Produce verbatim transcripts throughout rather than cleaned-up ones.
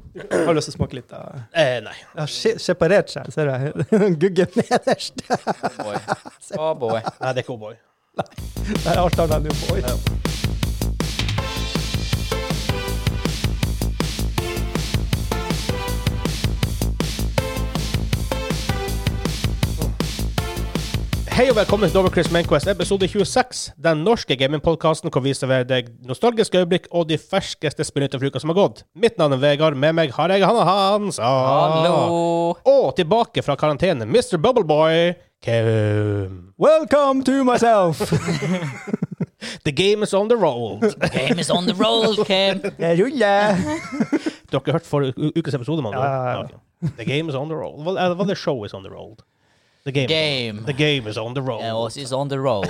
Har du lyst til å smake litt da? Eh, nei. Jeg har separert seg, ser jeg. Gugge nederst. Oh boy. Oh boy. Nei, det er ikke O'boy. Nei, det er alt annet enn O'boy. Ja. Hei og velkommen til Double Chris Mainquest, episode tjueseks, den norske gamingpodcasten hvor vi serverer deg nostalgiske øyeblikk og de ferskeste spillnytter for uka som har gått. Mitt navn er Vegard, med meg har jeg Hanna Hans. Ah. Hallo. Og tilbake fra karantene, mister Bubbleboy, Kim. Welcome to myself. The game is on the roll. The game is on the roll, Kim. Jeg ruller. Dere har hørt for ukes episode, mann? Ja, ja, ja. Okay. The game is on the roll. Hva well, the show is on the roll? The game. Game. The game is on the roll. Yeah, us is on the roll.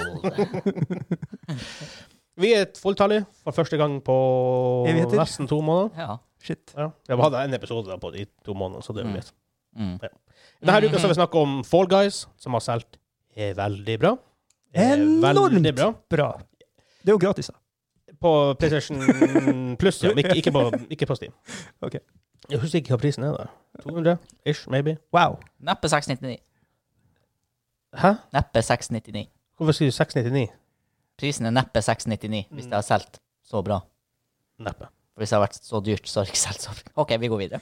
Vi er fulltallige for første gang på Evigheter. nesten to måneder. Ja. Shit. Ja. Vi hadde en episode på de to månedene, så det er jo greit. Mm. Ja. Denne uka skal vi snakke om Fall Guys, som har solgt er veldig bra. Er Enormt veldig bra. bra. Det er jo gratis da. På PlayStation Plus, ja. Ikke, ikke, på, ikke på Steam. Ok. Jeg husker ikke hva prisen er der. to hundre ish, maybe. Wow. Neppe seks nittini. Hæ? Neppe seks nittini. Hvorfor skriver du seks nittini? Prisen er neppe seks nittini hvis det har solgt så bra. Neppe. For hvis det har vært så dyrt, så har det ikke solgt så bra. Ok, vi går videre.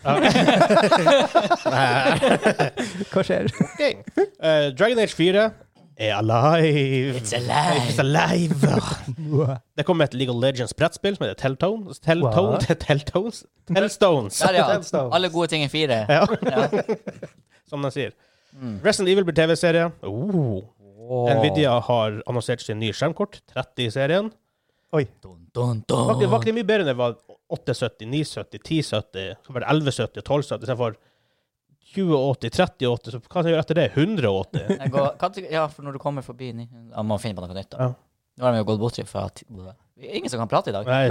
Hva skjer? Okay. Uh, Dragon Age fire er alive. It's alive. It's alive. Det kommer et League of Legends brettspill som heter Telltones. Telltones? Telltones? Tellstones. Der, ja. Tellstones. Alle gode ting er fire. Ja. Ja. Som de sier. Mm. Resident Evil blir T V-serie. Oh. Wow. Nvidia har annonsert sin nye skjermkort. tretti-serien. Oi. Dun, dun, Det var, ikke- det var dun. ikke mye bedre enn det var åtte sytti, ni sytti, ti sytti, så var det elleve sytti, tolv sytti, så for tjue åtti, tretti åtti, så hva kan jeg gjøre etter det? hundre åtti? Jeg går, kan du, ja, for når du kommer forbi ni- ja, man må finne på noe nytt da. Ja. Nå har vi jo gått bort fra ti- ingen som kan prate i dag. Nei.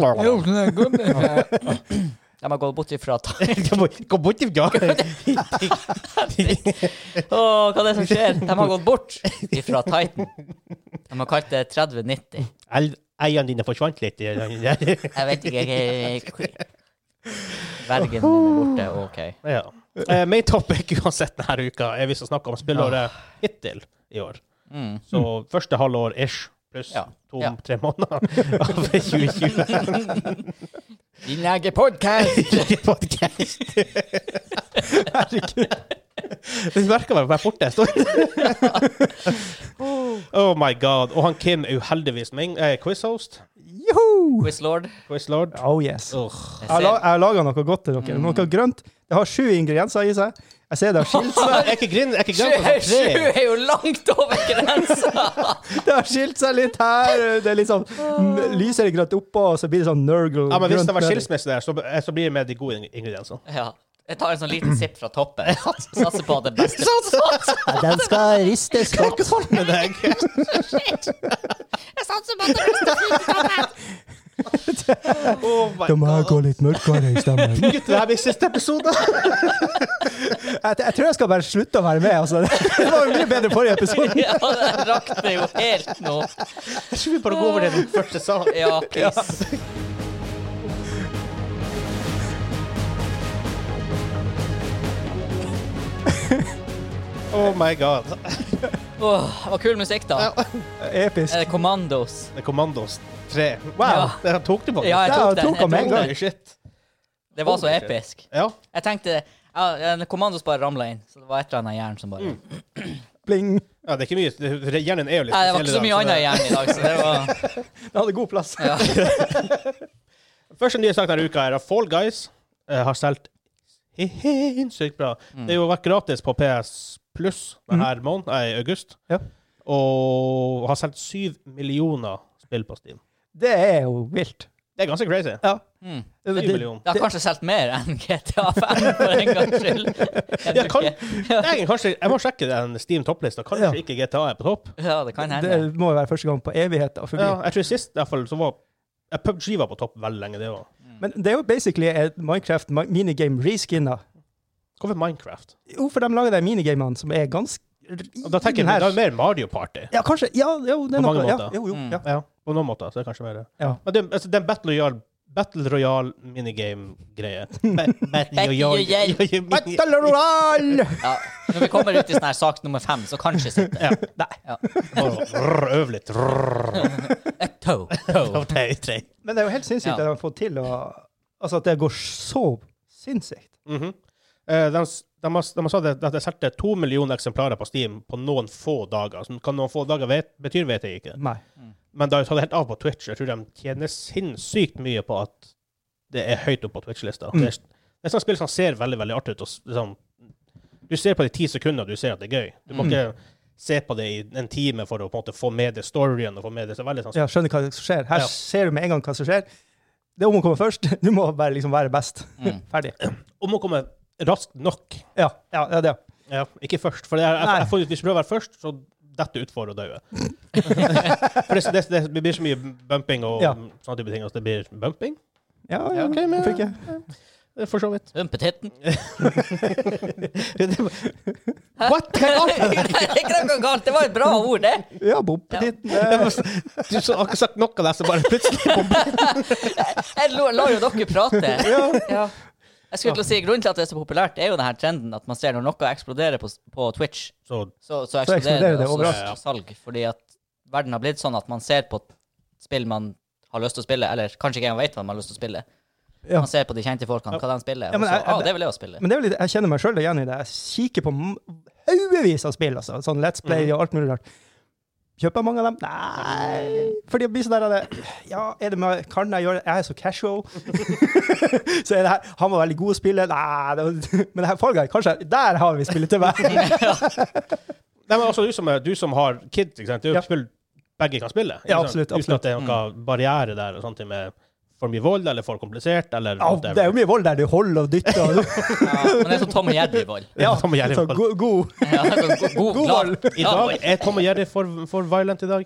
De har gått bort fra Gå bort i dag. Åh, hva er det som skjer? De har gått bort fra Titan. De har kalt det tretti nitti. Eierne dine forsvant litt. Jeg vet ikke. Jeg... Vergen din er borte, ok. Ja. Uh, main topic uansett denne uka er vi skal snakke om spillåret hittil i år. Mm. Så første halvår ish, pluss Ja. Ja. to-tre måneder av tjue tjue. Din egen podcast! Podcast. Herregud. Det merker meg å være borte en stund. Oh my god. Og han Kim er uheldigvis min eh, quiz-host. Joho! Quizlord. Quiz-lord. Oh yes. Ugh. Jeg har, la jeg har laget noe godt til dere. Mm. Noe grønt. Det har sju ingredienser i seg. Jeg ser det har skilt Jeg seg. er ikke grinn, jeg er ikke Sju grinn på sju tre. er jo langt over grensa! Det har skilt seg litt her. Det er litt sånn mm, lyser det grønt oppå, og så blir det sånn nurgle. Ja, men hvis grønt det var nedi. skilsmisse der, så, så blir det med de gode ingrediensene. Ja. Jeg tar en sånn liten sipp fra toppen. Sats, satser på det beste. Ja, den skal ristes Hva er godt. ikke sant med deg? Jeg satser på det beste. Oh my Da må jeg gå god. litt mørkere i stemmen. Gutt, det her blir siste episode. Jeg, jeg tror jeg skal bare slutte å være med. Altså. Det var jo mye bedre forrige episode. Ja, det rakner jo helt nå. Jeg tror vi bare går over det den første sa. Ja, please. Oh my god. Åh, det var kul musikk da. Episk. Er det Commandos? Det er Commandos tre. Wow. Ja. Det her tok du på. Ja, jeg Ja, tok jeg den. tok den med en Jeg tok gang. Holy shit. Det var så Holy shit. episk. Ja. Jeg tenkte, ja, Commandos bare ramlet inn, så det var et eller annet i hjernen som bare... Bling. Ja, det er ikke mye. Det- Hjernen er jo litt Nei, det var ikke så mye annet i hjernen i dag, så det var... Den hadde god plass. Ja. Første nye sak denne uka er at Fall Guys eh, har solgt sinnssykt bra. Mm. Det har jo vært gratis på P S Plus denne måneden, nei, i august. Ja. Og har solgt syv millioner spill på Steam. Det er jo vilt. Det er ganske crazy. Ja. Mm. syv Det, millioner. Det har kanskje solgt mer enn G T A fem for en gangs skyld. Jeg Ja, tror kan, ikke. jeg, kanskje, jeg må sjekke den Steam-topplista. Kanskje Ja. ikke G T A er på topp. Ja, det kan hende. det må jo være første gang på evigheter forbi. Ja, jeg tror sist i hvert fall så var ja, P U B G var på topp veldig lenge, det også. Men det er jo basically et Minecraft mi- minigame reskinna. Hvorfor Minecraft? Jo, for de lager de minigamene som er ganske... Og da tenker jeg, det er mer Mario Party. Ja, kanskje. Ja, jo, det er På mange noe. Ja, måter. jo, jo, Mm. ja. Ja, på noen måter, så er det kanskje mer det. Ja. Men det, altså, den Battle Royale Battle Royale minigame-greie. Battle Battle Royale. Battle Royale! Ja, når vi kommer ut i sånn her sak nummer fem, så kanskje sitter Ja. Nei. Ja. Rrr, Øv litt. Rrr. Et toe. Toe. Tre, tre. Men det er jo helt sinnssykt Ja. at de har fått til å, altså at det går så sinnssykt. Mhm. Eh, de, de, har, de har sagt at det solgte to millioner eksemplarer på Steam på noen få dager. Så kan noen få dager vet, betyr vet jeg ikke. Nei. Men det har tatt helt av på Twitch. Jeg tror de tjener sinnssykt mye på at det er høyt opp på Twitch-lista. Mm. Det, er, det er sånn spill som ser veldig, veldig artig ut. Og, s- sånn, du ser på det i ti sekunder, og du ser at det er gøy. Du må Mm. ikke se på det i en time for å på en måte få med det storyen og få med det. Så veldig sånn, Ja, skjønner hva som skjer. Her Ja. ser du med en gang hva som skjer. Det er om å komme først. Du må bare liksom være best. Mm. Ferdig. Om å komme raskt nok. Ja, ja, ja det. Ja, ikke først. For det er, jeg, Nei. jeg, får- hvis du prøver å være først, så detter utfor og dør. For det, det, det blir så mye bumping og Ja. sånne type ting. Altså det blir bumping? Ja, ja, ok, men- hvorfor ikke? Det er For så vidt. Bumpet hitten. What? Hva er galt? Det er ikke noe galt, det var et bra ord, det. Ja, bompetitten. Du har ikke sagt noe av det, så bare plutselig Jeg lo- lar jo dere prate. Ja. Jeg skulle til å si, grunnen til at det er så populært, er jo denne trenden at man ser når noe eksploderer på, på Twitch, Så så, så eksploderer eksploderer det det også overalt. salg. Fordi at verden har blitt sånn at man ser på spill man har lyst til å spille, eller kanskje ikke engang vet hva man har lyst til å spille. Ja. Man ser på de kjente folkene, hva de spiller, Ja, men og så, jeg- ah, det vil jeg også spille. Men det er jo litt, jeg kjenner meg selv igjen i det. Jeg kikker på m- haugevis av spill, altså. Sånn Let's Play og alt mulig rart. Kjøper jeg mange av dem? Nei. Fordi det blir sånn der at det, ja, er det med, kan jeg gjøre det? Jeg er så casual. Så er det her, han var veldig god å spille. Nei, det var, men det her Fall Guy, kanskje, der har vi spillet til hver. Nei, men altså, du som, er, du som har kids, ikke sant? Det er jo Ja. et spill begge kan spille. ikke Ja, sant? absolutt, Uten at det er absolutt. noen barriere der, og sånt med for mye vold, eller for komplisert, eller Ja, det er jo mye vold der. Du holder og dytter. Og du, Ja, men det er sånn Tom og Jerry-vold. ja, Tom og Jerry så vold. god, god. Ja, sånn god, god, God glad. vold. I dag er Tom og Jerry for, for violent i dag.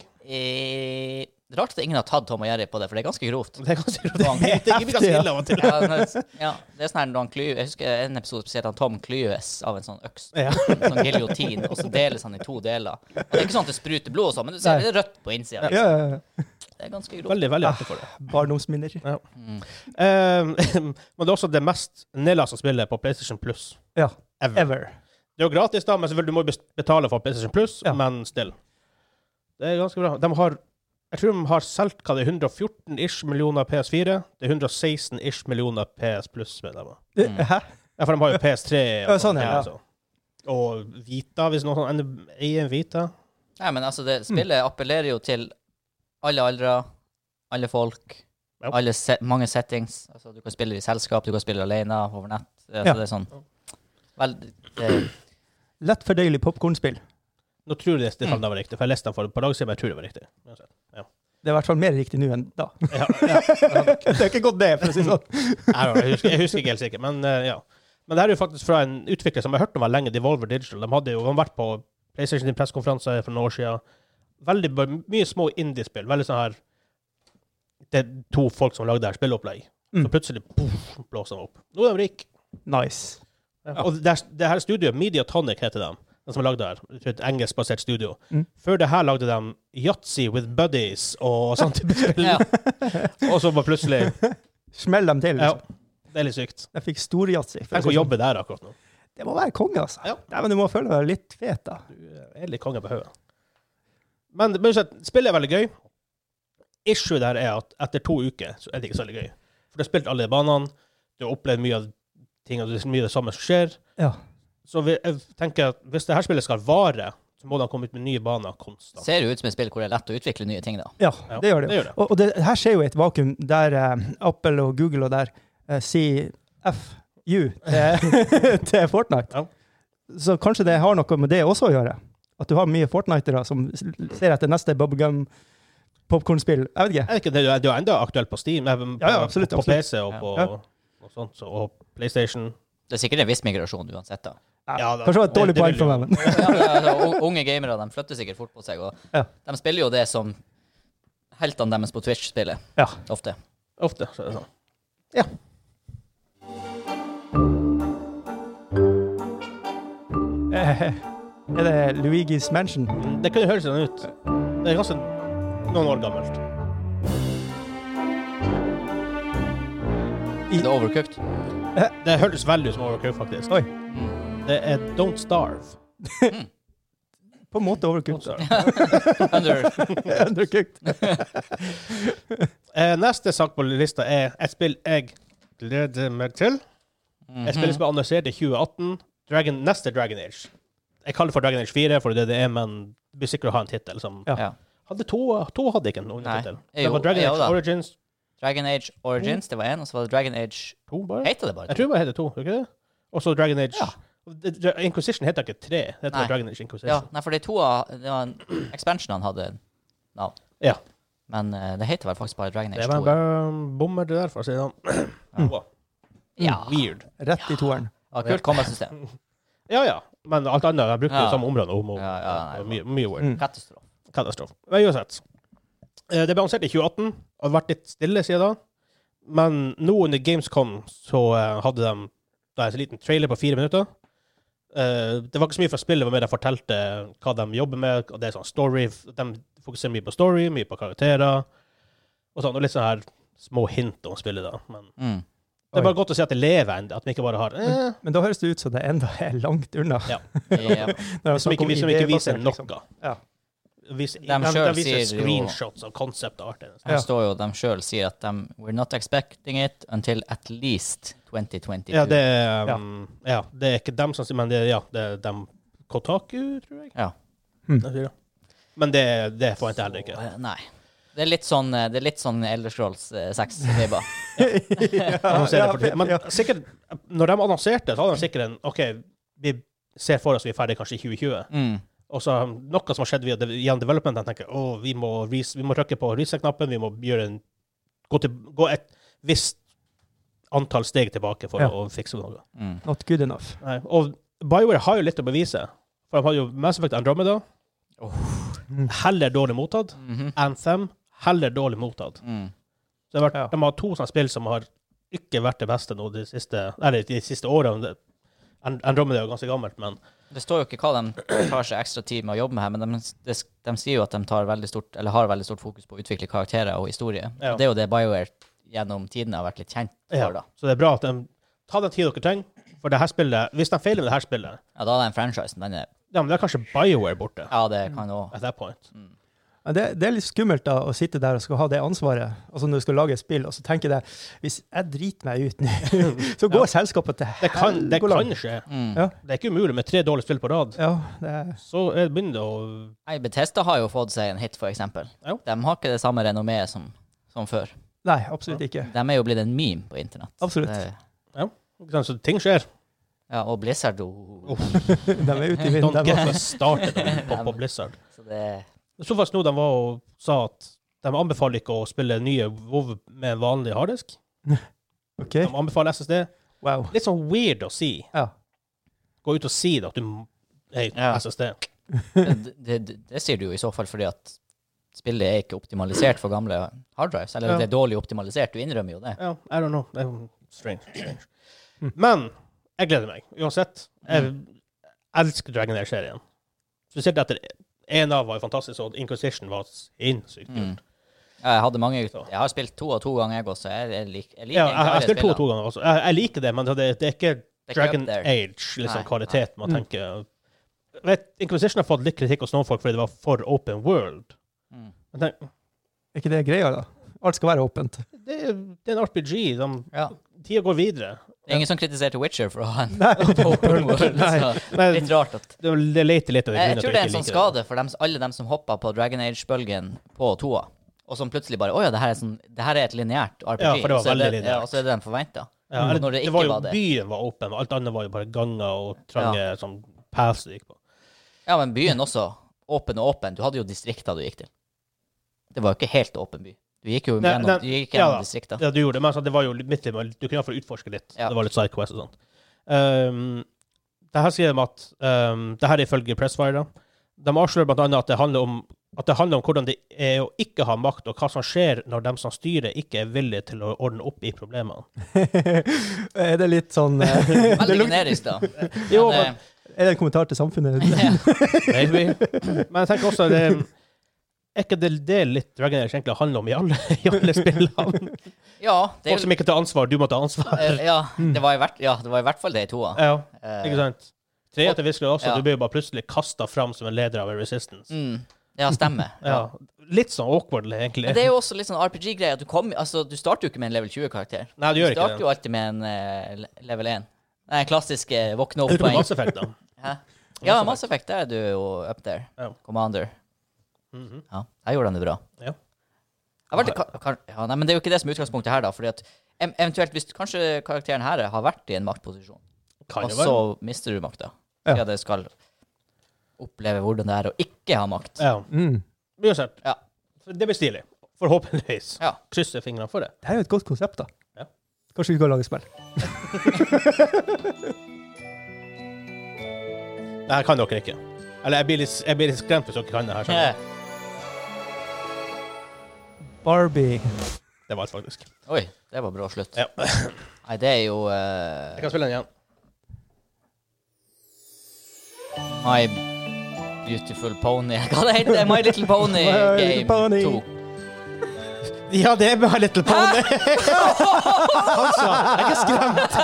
Eh, rart at ingen har tatt Tom og Jerry på det, for det er ganske grovt. Det er ganske det Det er er ikke ganske heftig, ja. ille av og til. Ja, når, ja, det er sånn her når han klyver, jeg husker en episode spesielt han Tom klyves av en sånn øks, Ja. sånn giljotin, og så deles han i to deler. Og det er ikke sånn at det spruter blod og sånn, men du ser Nei. det er rødt på innsida. Ja, ja, ja. Det er ganske grovt. Veldig, veldig artig for det. Barndomsminner. Ja. Mm. Um, men det er også det mest nedlasta spillet på PlayStation Plus Ja, ever. ever. Det er jo gratis, da, men selvfølgelig du må bes- betale for PlayStation Plus, Ja. men still. Det er ganske bra. De har, jeg tror de har solgt hva det er, hundre og fjorten ish millioner P S fire. Det er hundre og seksten ish millioner P S Plus-medlemmer. Det- Mm. Hæ? Ja, for de har jo P S tre og, Ja, sånn, ja, ja. altså. Og Vita, hvis noen sånn ender- eier en Vita. Nei, men altså, det spillet appellerer jo til alle aldre, alle folk, Ja. alle se mange settings. Altså, du kan spille i selskap, du kan spille alene, over nett. Altså, Ja. det er sånn vel, det, Lett fordøyelig popcornspill. Nå tror jeg det Mm. fallet var riktig, for jeg leste den for et par dager siden, men jeg tror det var riktig. Uansett. Ja. Det er i hvert fall mer riktig nå enn da. Ja, ja. Det er ikke gått det, for å si det sånn. Jeg husker, jeg husker ikke helt sikkert, men eh, ja. Men det her er jo faktisk fra en utvikler som jeg har hørt om var lenge, Devolver Digital. De hadde jo de har vært på PlayStation sin pressekonferanse for noen år siden. Veldig bare mye små indie-spill. Veldig sånn her det er to folk som lagde her spilleopplegg. Mm. Så plutselig puff, blåser de opp. Nå er de rike. Nice. Ja. Og det, er- det her studioet, Mediatonic heter de, de som har lagd det her. Det er Et engelskbasert studio. Mm. Før det her lagde de Yahtzee with Buddies og sånn type spill. ja. Og så bare plutselig Smell dem til. Ja, Liksom. det er litt sykt. Jeg fikk storjatsi. Tenk å jobbe der akkurat nå. Det må være konge, altså. Ja. Nei, men du må føle deg litt fet, da. Du er litt konge på hodet. Men, men så, spillet er veldig gøy. Issue der er at etter to uker så er det ikke så veldig gøy. For du har spilt alle banene, du har opplevd mye av ting, og det er mye av det samme som skjer. Ja. Så vi, jeg tenker at hvis det her spillet skal vare, så må de komme ut med nye baner konstant. Ser jo ut som et spill hvor det er lett å utvikle nye ting, da. Ja, Ja, det gjør det. det gjør det. Og, og det her skjer jo i et vakuum der eh, Apple og Google og der eh, sier F U til, til Fortnite. Ja. Så kanskje det har noe med det også å gjøre. At du har mye Fortnitere som s- ser etter neste bubblegum popcornspill. Jeg vet ikke. Jeg vet ikke, det er jo- det er jo enda aktuelt på Steam, eh, på, Ja, ja, absolutt, på absolutt. P C og på Ja. og sånt, så, og PlayStation. Det er sikkert en viss migrasjon uansett, da. Ja, da- Kanskje det var et dårlig det- det poeng vil for jo- meg, men Ja, det er, altså, u- unge gamere de flytter sikkert fort på seg, og Ja. de spiller jo det som heltene deres på Twitch spiller, ja. ofte. Ofte, så er det sånn. Eh, Er det Luigi's Mansion? Det kunne høres sånn ut. Det er ganske noen år gammelt. Det er overcooked. Det hørtes veldig ut som Overcooked, faktisk. Oi. Det er Don't Starve. På en måte overcooked. Under. Undercooked. Eh, neste sak på lista er et spill jeg gleder meg til. Et spill som er annonsert i tjue atten. Dragon, neste Dragon Age. Jeg kaller det for Dragon Age fire, for det er det det er, men det blir sikkert å ha en titel som... Ja. Ja. Hadde to, to hadde ikke en undertitel. Det Jo, var Dragon jo Age da. Origins Dragon Age Origins, det var en, og så var det Dragon Age... to, bare? Heter det bare? Jeg tror bare det heter to, ikke det? Og så Dragon Age... Ja. Det- Inquisition heter ikke tre, det heter Nei. Dragon Age Inquisition. Ja, nei, for det er to av... Det var en expansion han hadde navn. Ja. Men eh, det heter vel faktisk bare Dragon Age Det var to. bare en bommer det der, for å si det sånn. Wow. Ja. Weird. Rett i toeren. Ja, kult combat-system. Ja, ja. Men alt annet, jeg brukte Ja. jo samme område om og om. Ja, ja, nei, Det var mye, mye weird. Mm. Katastrofe. Katastrofe. Men uansett. Eh, Det ble annonsert i tjue atten, og det har vært litt stille siden da. Men nå under Gamescom så eh, hadde de da en liten trailer på fire minutter. Eh, det var ikke så mye fra spillet, det var mer de fortalte hva de jobber med, og det er sånn story, de fokuserer mye på story, mye på karakterer, og sånn, og litt sånn her små hint om spillet da. Men Mm. det er bare godt å si at det lever ennå, at vi ikke bare har eh, Men da høres det ut som det enda er langt unna. Ja. Ja. Når de som snakker ikke, om som ikke viser idébasert, liksom. noe. Ja. Viser, De de, de, selv viser sier jo- screenshots av concept art. Her står jo de selv sier at de We're not expecting it until at least twenty twenty-two. Ja, det er, um, ja. det er ikke dem som sier, men det er, ja, det er dem Kotaku, tror jeg. Ja. Mm. De sier det. Men det, det forventer jeg heller ikke. Så, eh, Nei. Det er litt sånn, eh, det er litt sånn Elder Scrolls eh, seks-vibber. Annonserer ja, for det. Men ja. sikkert, når de annonserte, så hadde de sikkert en OK, vi ser for oss vi er ferdig kanskje i tjue tjue. Mm. Og så noe som har skjedd via de- gjennom development, de tenker å, vi må, res- vi må trykke på reset-knappen, vi må gjøre en, gå, til, gå et visst antall steg tilbake for Ja. å fikse noe. Mm. Not good enough. Nei. Og BioWare har jo litt å bevise. For de har jo Mass Effect Andromeda. Oh. Heller dårlig mottatt. Mhm. Anthem. Heller dårlig mottatt. Mm. Så det har vært, Ja. de har to sånne spill som har ikke vært det beste nå de siste, eller de siste årene. Det- And- Andromeda er jo ganske gammelt, men Det står jo ikke hva de tar seg ekstra tid med å jobbe med her, men de, de, de sier jo at de tar veldig stort, eller har veldig stort fokus på å utvikle karakterer og historie. Ja. Og det er jo det BioWare gjennom tidene har vært litt kjent for, ja. da. Så det er bra at de tar den tid dere trenger. For det her spillet, hvis de feiler med det her spillet, Ja, da er den franchisen, den er, ja, men det er kanskje BioWare borte. ja, det kan også. At that point. Ja, det, det er litt skummelt da, å sitte der og skal ha det ansvaret. Altså når du skal lage et spill, og så tenker jeg hvis jeg driter meg ut nå, så går selskapet til Det kan, det helgoland. kan skje. Mm. Ja, Det er ikke umulig med tre dårlige spill på rad. ja, det er... Så er det begynner det å Nei, Bethesda har jo fått seg en hit, for eksempel. Jo. De har ikke det samme renommeet som, som før. Nei, absolutt ikke. De er jo blitt en meme på internett. Absolutt. Det, ikke sant, Så ting skjer. ja, og Blizzard oh. De er ute i vinden. Don't de get også. me started på, på Blizzard. Så det Jeg så faktisk nå de var og sa at de anbefaler ikke å spille nye WoW med vanlig harddisk. Ok, De anbefaler S S D. wow. Litt sånn weird å si. Ja. Gå ut og si det, at du må- Hei, Ja. S S D. det, det, det, det sier du jo i så fall fordi at spillet er ikke optimalisert for gamle harddrives. Eller Ja. det er dårlig optimalisert. Du innrømmer jo det. Ja, I don't know. Det er jo strange. strange. Men jeg gleder meg. Uansett. Jeg elsker Dragon Age-serien. Spesielt etter en av var jo fantastisk, og Inquisition var sinnssykt kult. Mm. Ja, jeg hadde mange Så. Jeg har spilt to og to ganger, jeg også. Jeg, jeg, lik, jeg liker Ja, jeg jeg har egentlig spilt to alle og to ganger også. Jeg, jeg liker det, men det, det er ikke Det er ikke Dragon up there. Age, liksom, Nei, kvalitet man nei. tenker. Jeg vet, Inquisition har fått litt kritikk hos noen folk fordi det var for open world. Mm. Men tenk, Er ikke det greia, da? Alt skal være åpent. det, er, det er en R P G. De, Ja. tida går videre. Det er ingen som kritiserte Witcher for å ha en Nei. open world. Nei, Så nei, litt rart at det, det leter litt av Jeg, grunnen jeg tror at det er jeg en sånn ikke liker skade for dem, alle dem som hoppa på Dragon Age-bølgen på toa, og som plutselig bare Å ja, det her er, sånn, det her er et lineært R P G. Ja, for det var og så er veldig det, lineært. ja, og så er det de forventa. Ja, Og eller, når det det, ikke var jo var det. Byen var åpen, men alt annet var jo bare ganger og trange sånn paths du gikk på. Ja, men byen også. Åpen og åpen. Du hadde jo distrikter du gikk til. Det var jo ikke helt åpen by. Du gikk jo Nei, gjennom, nei, du gikk ja gjennom da. distrikter. Ja, du gjorde det, men altså, det var jo litt midt i, men du kunne iallfall utforske litt. Ja. Det var litt sidequest og sånt. Um, det her sier de at um, det her er ifølge Pressfire. Da. De avslører blant annet at det handler om at det handler om hvordan det er å ikke ha makt, og hva som skjer når de som styrer, ikke er villige til å ordne opp i problemene. Er det litt sånn eh, det Veldig luk- generisk, da. Jo, Men, men, eh, Er det en kommentar til samfunnet? ja. maybe. Men jeg tenker også det, er ikke det, det litt Dragon Age egentlig handler om i alle, i alle spillene? Ja, det er Folk som ikke tar ansvar, du må ta ansvar. Eh, Ja, det var i hvert, ja, det var i hvert fall det i toa. Ja, Eh, ikke sant? Tre etter visker også, Ja. du blir jo bare plutselig kastet fram som en leder av en resistance. Mm, ja, stemmer. Ja. Litt sånn awkward, egentlig. Men det er jo også litt sånn R P G-greie. Du, kom- altså, du starter jo ikke med en level tjue-karakter. Nei, du Du gjør ikke starter det. jo alltid med en eh, le- level én. Den klassiske våkne opp Utenom poeng. Mass Effect, da. Hæ? Ja, Mass Effect, der er du jo up there. Ja. Commander. Mhm. Ja, jeg gjorde han det bra. Ja. Jeg har vært, ka- kan, ja, nei, men det er jo ikke det som er utgangspunktet her, da. Fordi at em eventuelt, hvis kanskje karakteren her har vært i en maktposisjon, Kan og jo så være. mister du makta. Ja. Ja, det skal oppleve hvordan det er å ikke ha makt. Ja. Mm. Uansett. Ja. Det blir stilig. Forhåpentligvis. Ja. Krysser fingrene for det. Det er jo et godt konsept, da. Ja. Kanskje vi kan lage spill. Det her kan dere ikke. Eller jeg blir litt, jeg blir litt skremt hvis dere kan det her. Ja. Sånn. Barbie. Det var alt, faktisk. Oi, det var bra slutt. Ja. Nei, det er jo eh, Jeg kan spille den igjen. My Beautiful Pony. Hva det heter det? My Little Pony My Little Game Pony. to. Ja, det er My Little Pony. Altså, jeg er ikke skremt.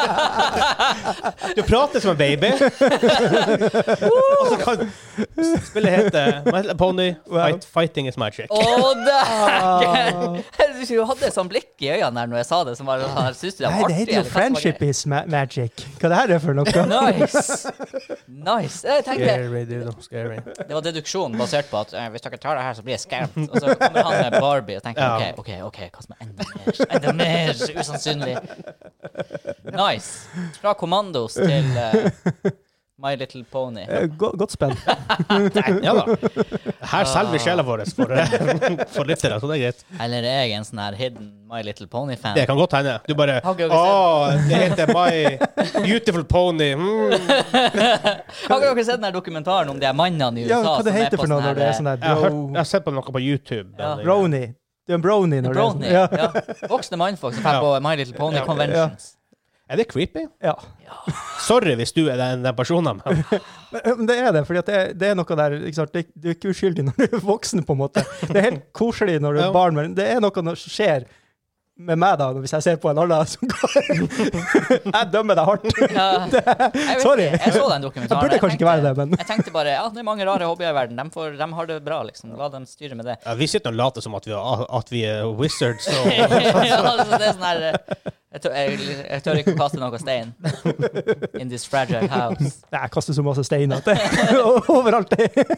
Du prater som en baby. Og så kan spillet hete My Little Pony, Fight, Fighting is Magic. Å, dæken! Du hadde et sånt blikk i øynene der når jeg sa det, som var sånn, synes du det var Nei, det artig? heter jo eller hva som var Friendship is ma magic. Hva det her er for noe? gøy? Nice! Nice. Jeg tenkte, Scary, dude. Scary. det var deduksjon basert på at eh, hvis dere tar det her, så blir jeg skremt. Og så kommer han med Barbie og tenker, Ja. ok, ok, ok, hva som er enda mer, enda mer usannsynlig. Nice. Fra Kommandos til eh, My Little Pony. Eh, go godt spenn. Ja da. Her selger vi sjela vår for, for lyttere, så det er greit. Eller er jeg en sånn her hidden My Little Pony-fan? Det kan godt hende. Du bare Har ikke Å, dere det heter My Beautiful Pony. Mm. Har ikke dere sett den her dokumentaren om de her mannene i U S A? Ja, hva det som er heter på for noe sånn når det er her, sånn der Jeg har, hørt, bro... jeg har sett på noe på YouTube. Ja. men- Brony. Du er en brony når Brony, det er sånn. ja. Voksne mannfolk som drar på My Little Pony Ja. Conventions. Er det creepy? Ja. Sorry hvis du er den, den personen. Men Men det er det, fordi at det, det er noe der ikke sant? Det, Du er ikke uskyldig når du er voksen, på en måte. Det er helt koselig når du er Ja. barn, men det er noe som skjer med meg da, hvis jeg ser på en annen som går. Jeg dømmer deg hardt. Ja. Jeg vet Sorry. ikke, Jeg så den Jeg dokumentaren. burde kanskje ikke være det, men Jeg tenkte bare, ja, det er mange rare hobbyer i verden. De, får, de har det bra, liksom. La dem styre med det. ja, vi sitter og later som at vi, er- at vi er wizards. Og, Ja, altså, det er sånn her eh, jeg tør, jeg, jeg tør ikke å kaste noe stein. In this fragile house. Nei, jeg kaster så masse stein at det overalt.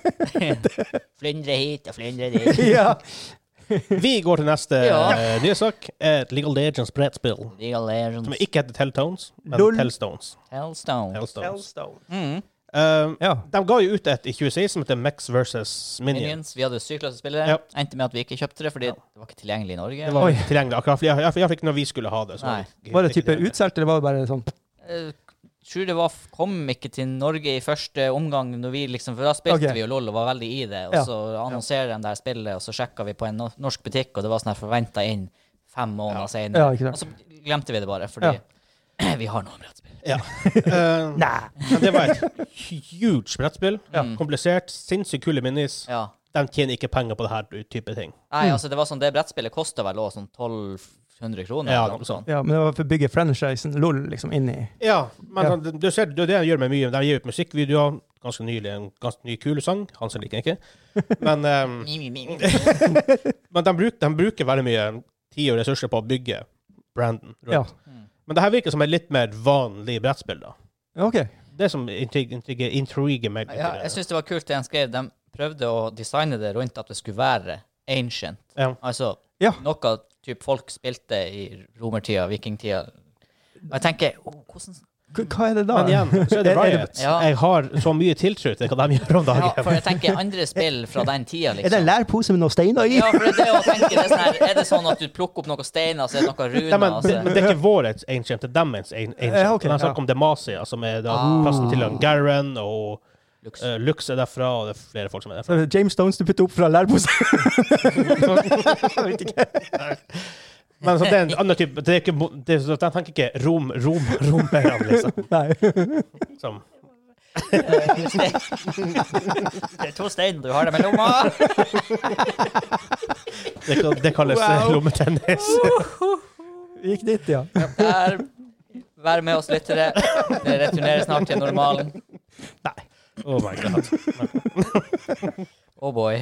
Flyndre hit og flyndre dit. Ja. vi går til neste Ja. uh, nye sak. Et League of Legends brettspill. Legal Legends. Som ikke heter Telltones, men Lol. Tellstones. Hellstone. Tellstones. Mm. Uh, Ja. de ga jo ut et i tjue seksten som heter Mex versus Minions. Minions. Vi hadde sykt lyst til å spille det. Ja. Endte med at vi ikke kjøpte det, fordi det var ikke tilgjengelig i Norge. Det var Oi. tilgjengelig akkurat, for jeg, jeg, jeg fikk når vi skulle ha det. Så Nei. det- Var det ikke type det. utsolgt, eller var det bare sånn? Jeg tror det var, kom ikke til Norge i første omgang, når vi liksom, for da spilte Ok. vi jo LOL og var veldig i det, og Ja. så annonserer de der spillet, og så sjekka vi på en no- norsk butikk, og det var sånn her forventa inn fem måneder Ja. senere. Ja, ikke Og sant. så glemte vi det bare, fordi vi har noe brettspill. Ja. Uh, Nei. men det var et huge brettspill. Mm. Komplisert, sinnssykt kule minis. Ja. De tjener ikke penger på det her type ting. Nei, altså det var sånn, det brettspillet kosta vel også sånn tolv hundre kroner. Ja, eller noe noe sånt. Ja, men det var for å bygge franchisen LOL liksom inn i Ja, men Ja. sånn, du ser, det er det de gjør med mye. De gir ut musikkvideoer. Ganske nylig en ganske ny kule sang. Han som liker den ikke. Men, um, Mi, mi, mi. men de, bruker, de bruker veldig mye tid og ressurser på å bygge branden rundt. Ja. Mm. Men det her virker som et litt mer vanlig brettspill, da. OK. Det som intriger, intriger, intriger meg. litt. Ja, jeg syns det var kult det han skrev. De prøvde å designe det rundt at det skulle være ancient. Ja. Altså Ja. noe typ folk spilte i romertida, vikingtida. Og jeg tenker, oh, hvordan K hva er det da? Men igjen, så er det Riot. Ja. Jeg har så mye tiltro til hva de gjør om Ja, dagen. for jeg tenker andre spill fra den tida, Er det en liksom. lærpose med noen steiner i? Ja, for det er det å tenke, det er, sånn her, er det sånn at du plukker opp noen steiner, så er det noen Nei, runer? men, Altså. det, men det er ikke vår ancient, det er deres an- ancient. Ja, ok, De snakker ja. om Demacia, som er da Ah. plassen til han Garen, og Lux. uh, Lux er derfra, og det er flere folk som er derfra. James Stones du putter opp fra lærpose. Jeg vet ikke. Men så det er en annen type, det er ikke, det er, så de tenker ikke rom, rom, romerne, liksom. Nei. Som, Det er to stein, du har dem i lomma. Det, det kalles wow. lommetennis. Gikk dit, ja. Der, vær med oss lyttere. Det returnerer snart til normalen. Nei. Oh my god. Oh boy.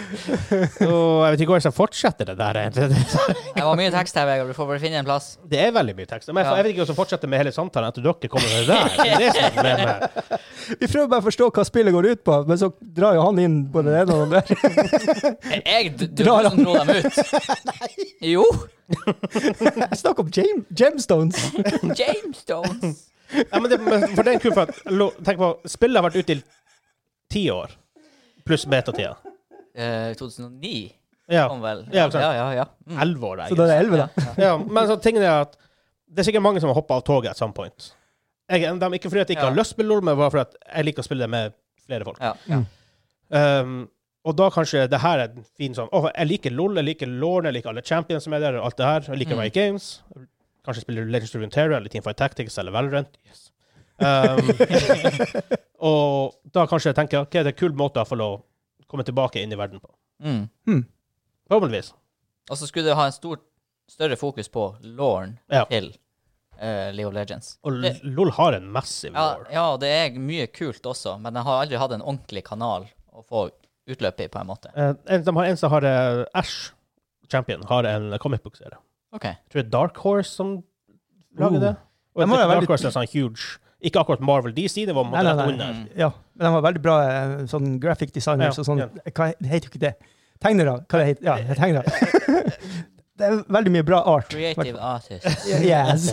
Oh, jeg vet ikke hva som fortsetter det der. Det var mye tekst her, Vegard. Du får bare finne en plass. Det er veldig mye tekst. Men jeg vet ikke hva som fortsetter med hele samtalen etter dere kommer med det der. Det er det som er problemet. Vi prøver bare å forstå hva spillet går ut på, men så drar jo han inn på det ene og det der. Jeg, du, du som dro dem ut. Nei. Jo. Jeg snakker om gem, gemstones. Jamestones. Ja, men det, for det er kult for at, tenk på, spillet har vært ute i ti år. Pluss beta-tida. Uh, to tusen og ni ja. kom vel. Ja, ja, ja, ja, ja. Mm. Elve år, så da er det elleve, da. Ja, ja. Ja, men så tingen er at det er sikkert mange som har hoppet av toget at some point. Jeg, de, ikke fordi at jeg ikke ja. har lyst til å spille LoL, men bare fordi at jeg liker å spille det med flere folk. Ja, ja. Um, og da kanskje det her er en fin sånn, åh, jeg liker LoL, jeg liker Lorne, jeg liker alle champions som er der, og alt det her. Jeg liker mm. Riot Games. Kanskje spiller Legends of Runeterra, eller Teamfight Tactics, eller Valorant. Yes. Um, og da kanskje jeg tenker, ok, det er en kul måte å få lov komme tilbake inn i verden på. Mm. Hmm. Forhåpentligvis. Og så skulle det ha en stor, større fokus på Lorne ja. til uh, League of Legends. Og det, LoL har en massiv ja, lore. ja, det er mye kult også, men den har aldri hatt en ordentlig kanal å få utløp i på en måte. Uh, en, de har en som har uh, Ash Champion, har en comic book-serie. Ok. Jeg tror det er Dark Horse som lager det. Og det Dark veldig... Horse er sånn huge... Ikke akkurat Marvel D C, det var nei, nei, nei. under. Ja, men de var veldig bra sånn graphic designers ja, og sånn. ja. Hva, det heter jo ikke det. Tegnere, hva det heter? Ja, tegnere. Det er veldig mye bra art. Creative artist. Yes.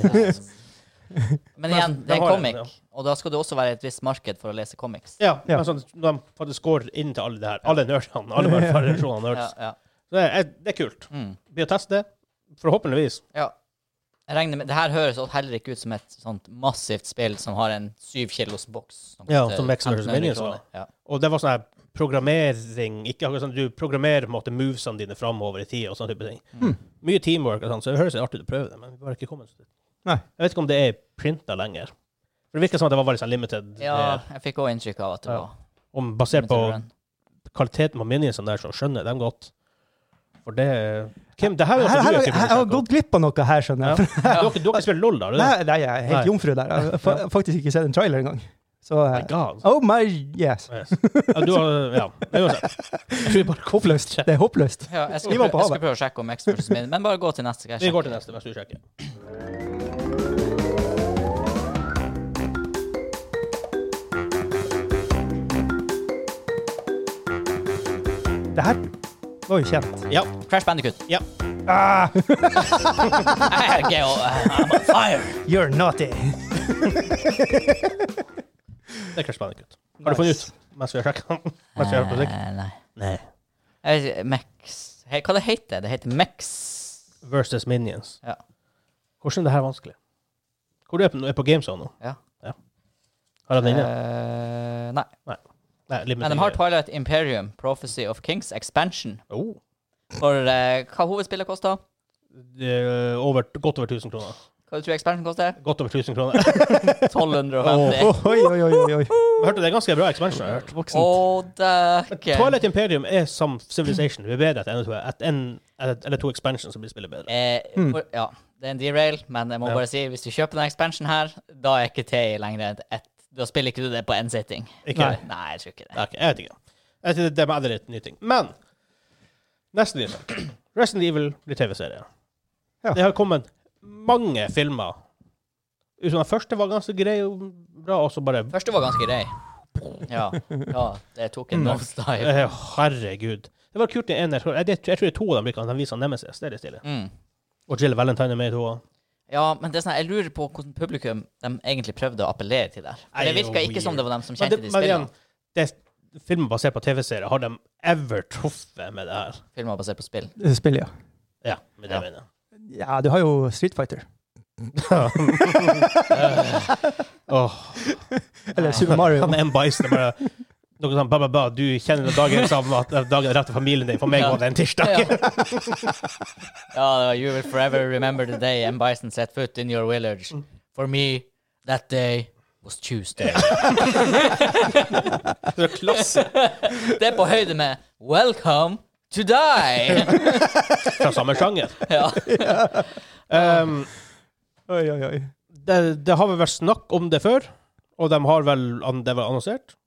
Men igjen, det er comic, og da skal det også være et visst marked for å lese comics. Ja, ja. men sånn, de faktisk går inn til alle det her. Alle nerdene, alle variasjoner av nerds. Ja, ja. Så det er, det er kult. Mm. Vi har testet det, forhåpentligvis. Ja. Jeg regner med, det her høres heller ikke ut som et sånt massivt spill som har en syv kilos boks. Som ja, som Max versus. Minions var. Ja. Og det var sånn her programmering, ikke akkurat sånn, du programmerer på en måte movesene dine fremover i tid og sånne type ting. Mm. Mye teamwork og sånn, så det høres artig ut å prøve det, men vi har ikke kommet til det. Nei. Jeg vet ikke om det er printet lenger. For det virker som at det var veldig sånn limited. Ja, jeg fikk også inntrykk av at det ja. var. Om basert på kvaliteten på minionsene der, så skjønner jeg dem godt. For det... Kim, det her er her, her, her, jeg har gått glipp av noe her, skjønner jeg. Ja. Dere, dere spiller LoL, da? Nei, nei, jeg er helt nei. jomfru der. Jeg har faktisk ikke sett en trailer engang. Så, oh my god. Oh my, yes. yes. Ja, du har, ja, det er jo sånn. Jeg tror bare håpløst. Det er håpløst. Ja, jeg skal, prøve, jeg skal prøve å sjekke om Max versus. Min, men bare gå til neste. Vi går til neste, hvis du sjekker. Det her var jo kjent. Ja. Crash Bandicoot. Ja. Ah! I'm on fire. You're naughty. Det er Crash Bandicoot. Har du funnet ut mens vi har sjekket? Mens vi har hørt musikk? Nei. Nei. Jeg vet ikke, Max. Hey, hva det heter? Det heter Max. Versus Minions. Ja. Hvordan er det her vanskelig? Hvor er du på, er på Gamezone nå? Ja. ja. Har du den inne? Uh, nei. Nei. Nei, men de har Twilight Imperium, Prophecy of Kings, Expansion. Oh. For uh, hva hovedspillet koster? Uh, over, godt over tusen kroner. Hva du tror Expansion koster? Godt over tusen kroner. tolv femti. Oh, oi, oi, oi, oi. Vi hørte det er ganske bra Expansion, jeg har hørt. Voksent. Oh, Twilight Imperium er som Civilization. Vi er bedre etter en, en eller to expansions som blir spillet bedre. Eh, mm. for, ja, det er en derail, men jeg må ja. bare si, hvis du kjøper den expansion her, da er ikke T I lenger et, et da spiller ikke du det på en setting. Ikke? Nei. Nei, jeg tror ikke det. Okay, jeg vet ikke. Jeg vet ikke, det er med litt ny ting. Men, neste nyhet. Resident Evil blir T V-serie. Ja. Det har kommet mange filmer. Den første var ganske grei og bra, og så bare... Første var ganske grei. Ja, ja det tok en nosedive. Herregud. Det var kult i en, jeg tror, jeg, jeg tror det er to av dem kan vise Nemesis, det er det stilig. Mm. Og Jill Valentine er med i to. Ja, men det er sånn, jeg lurer på hvordan publikum de egentlig prøvde å appellere til der. For det virka ikke som det var dem som kjente de spillene. Det er filmer basert på T V-serier. Har de ever truffet med det her? Filmer basert på spill? Spill, ja. Ja, med det ja. mener jeg. Ja, du har jo Street Fighter. oh. Eller Super Mario. Han er en bæs, det bare... Noe sånn, ba, ba, ba, du kjenner dagen som at dagen er rett til familien din. For meg var det en tirsdag. Ja. Ja, det var, you will forever remember the day M. Bison set foot in your village. For me, that day was Tuesday. Det er klasse. Det er på høyde med Welcome to Die. Fra samme sjanger. Ja. Um, Oi, oi, oi. det, det har vel vært snakk om det før, og de har vel, det er vel annonsert.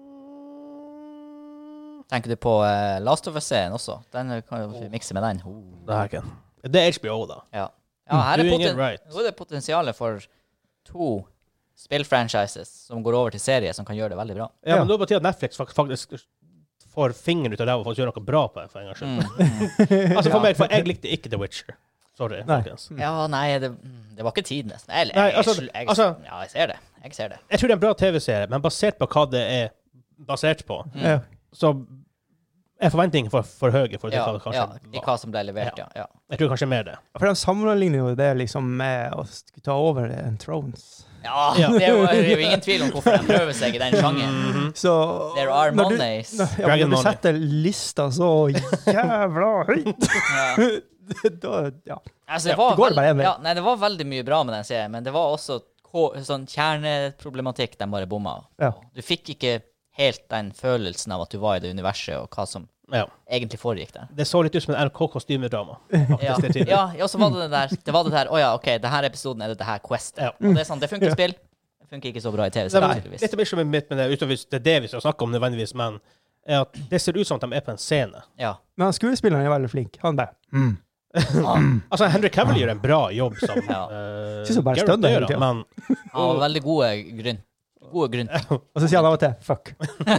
Tenker du på uh, Last of Us-serien også? Den kan jo mikse med den. Oh. Det er ikke. Det er H B O, da. Ja. Ja, her er, Doing it poten right. nå er det potensialet for to spillfranchises som går over til serie som kan gjøre det veldig bra. Ja, Ja. men nå er det på tide at Netflix fak- faktisk får fingeren ut av det og faktisk gjør noe bra på det, for en gang skyld. Mm. Altså for meg, for jeg likte ikke The Witcher. Sorry, Nei. folkens. Ja, nei, det, det var ikke tidenes. Jeg, jeg, Nei, jeg, altså- jeg, altså- ja, jeg ser det. Jeg ser det. Jeg tror det er en bra T V-serie, men basert på hva det er basert på, Mm. Ja. så er forventningene for, for høye for det Ja, hva det kanskje ja, i var. hva som ble levert, ja. ja. Jeg tror kanskje mer det. For de sammenligner jo det liksom med å skulle ta over en Thrones. Ja, Ja. det er, jo, det er jo ingen tvil om hvorfor de prøver seg i den sjangeren. Mhm. Så There are når du- monies. når- Ja, Dragon når du money. setter lista så jævla høyt, Ja. da, ja. Altså, det, Ja, var det går veld- bare en vei. ja, nei, det var veldig mye bra med den serien, men det var også ko- sånn kjerneproblematikk de bare bomma. Ja. Du fikk ikke helt den følelsen av at du var i det universet, og hva som Ja. egentlig foregikk der. Det så litt ut som en N R K-kostymedrama. Ja, det tiden. ja, ja så var det det der. Det var det der, å ja, ok, denne episoden er det det her Quest. Ja. Og det er sånn, det funker i spill. Det funker ikke så bra i Det TV-serien, er tydeligvis. litt av issue mitt med det, utover det er det vi skal snakke om nødvendigvis, men er at det ser ut som at de er på en scene. Ja. Men han skuespilleren er veldig flink. Han bare mm. Altså, Henry Cavill gjør en bra jobb som Ja. uh, Synes han bare Geralt stønner gjør, hele tiden. men Han har veldig gode grunn. Gode grunn. Og så sier han av og til fuck.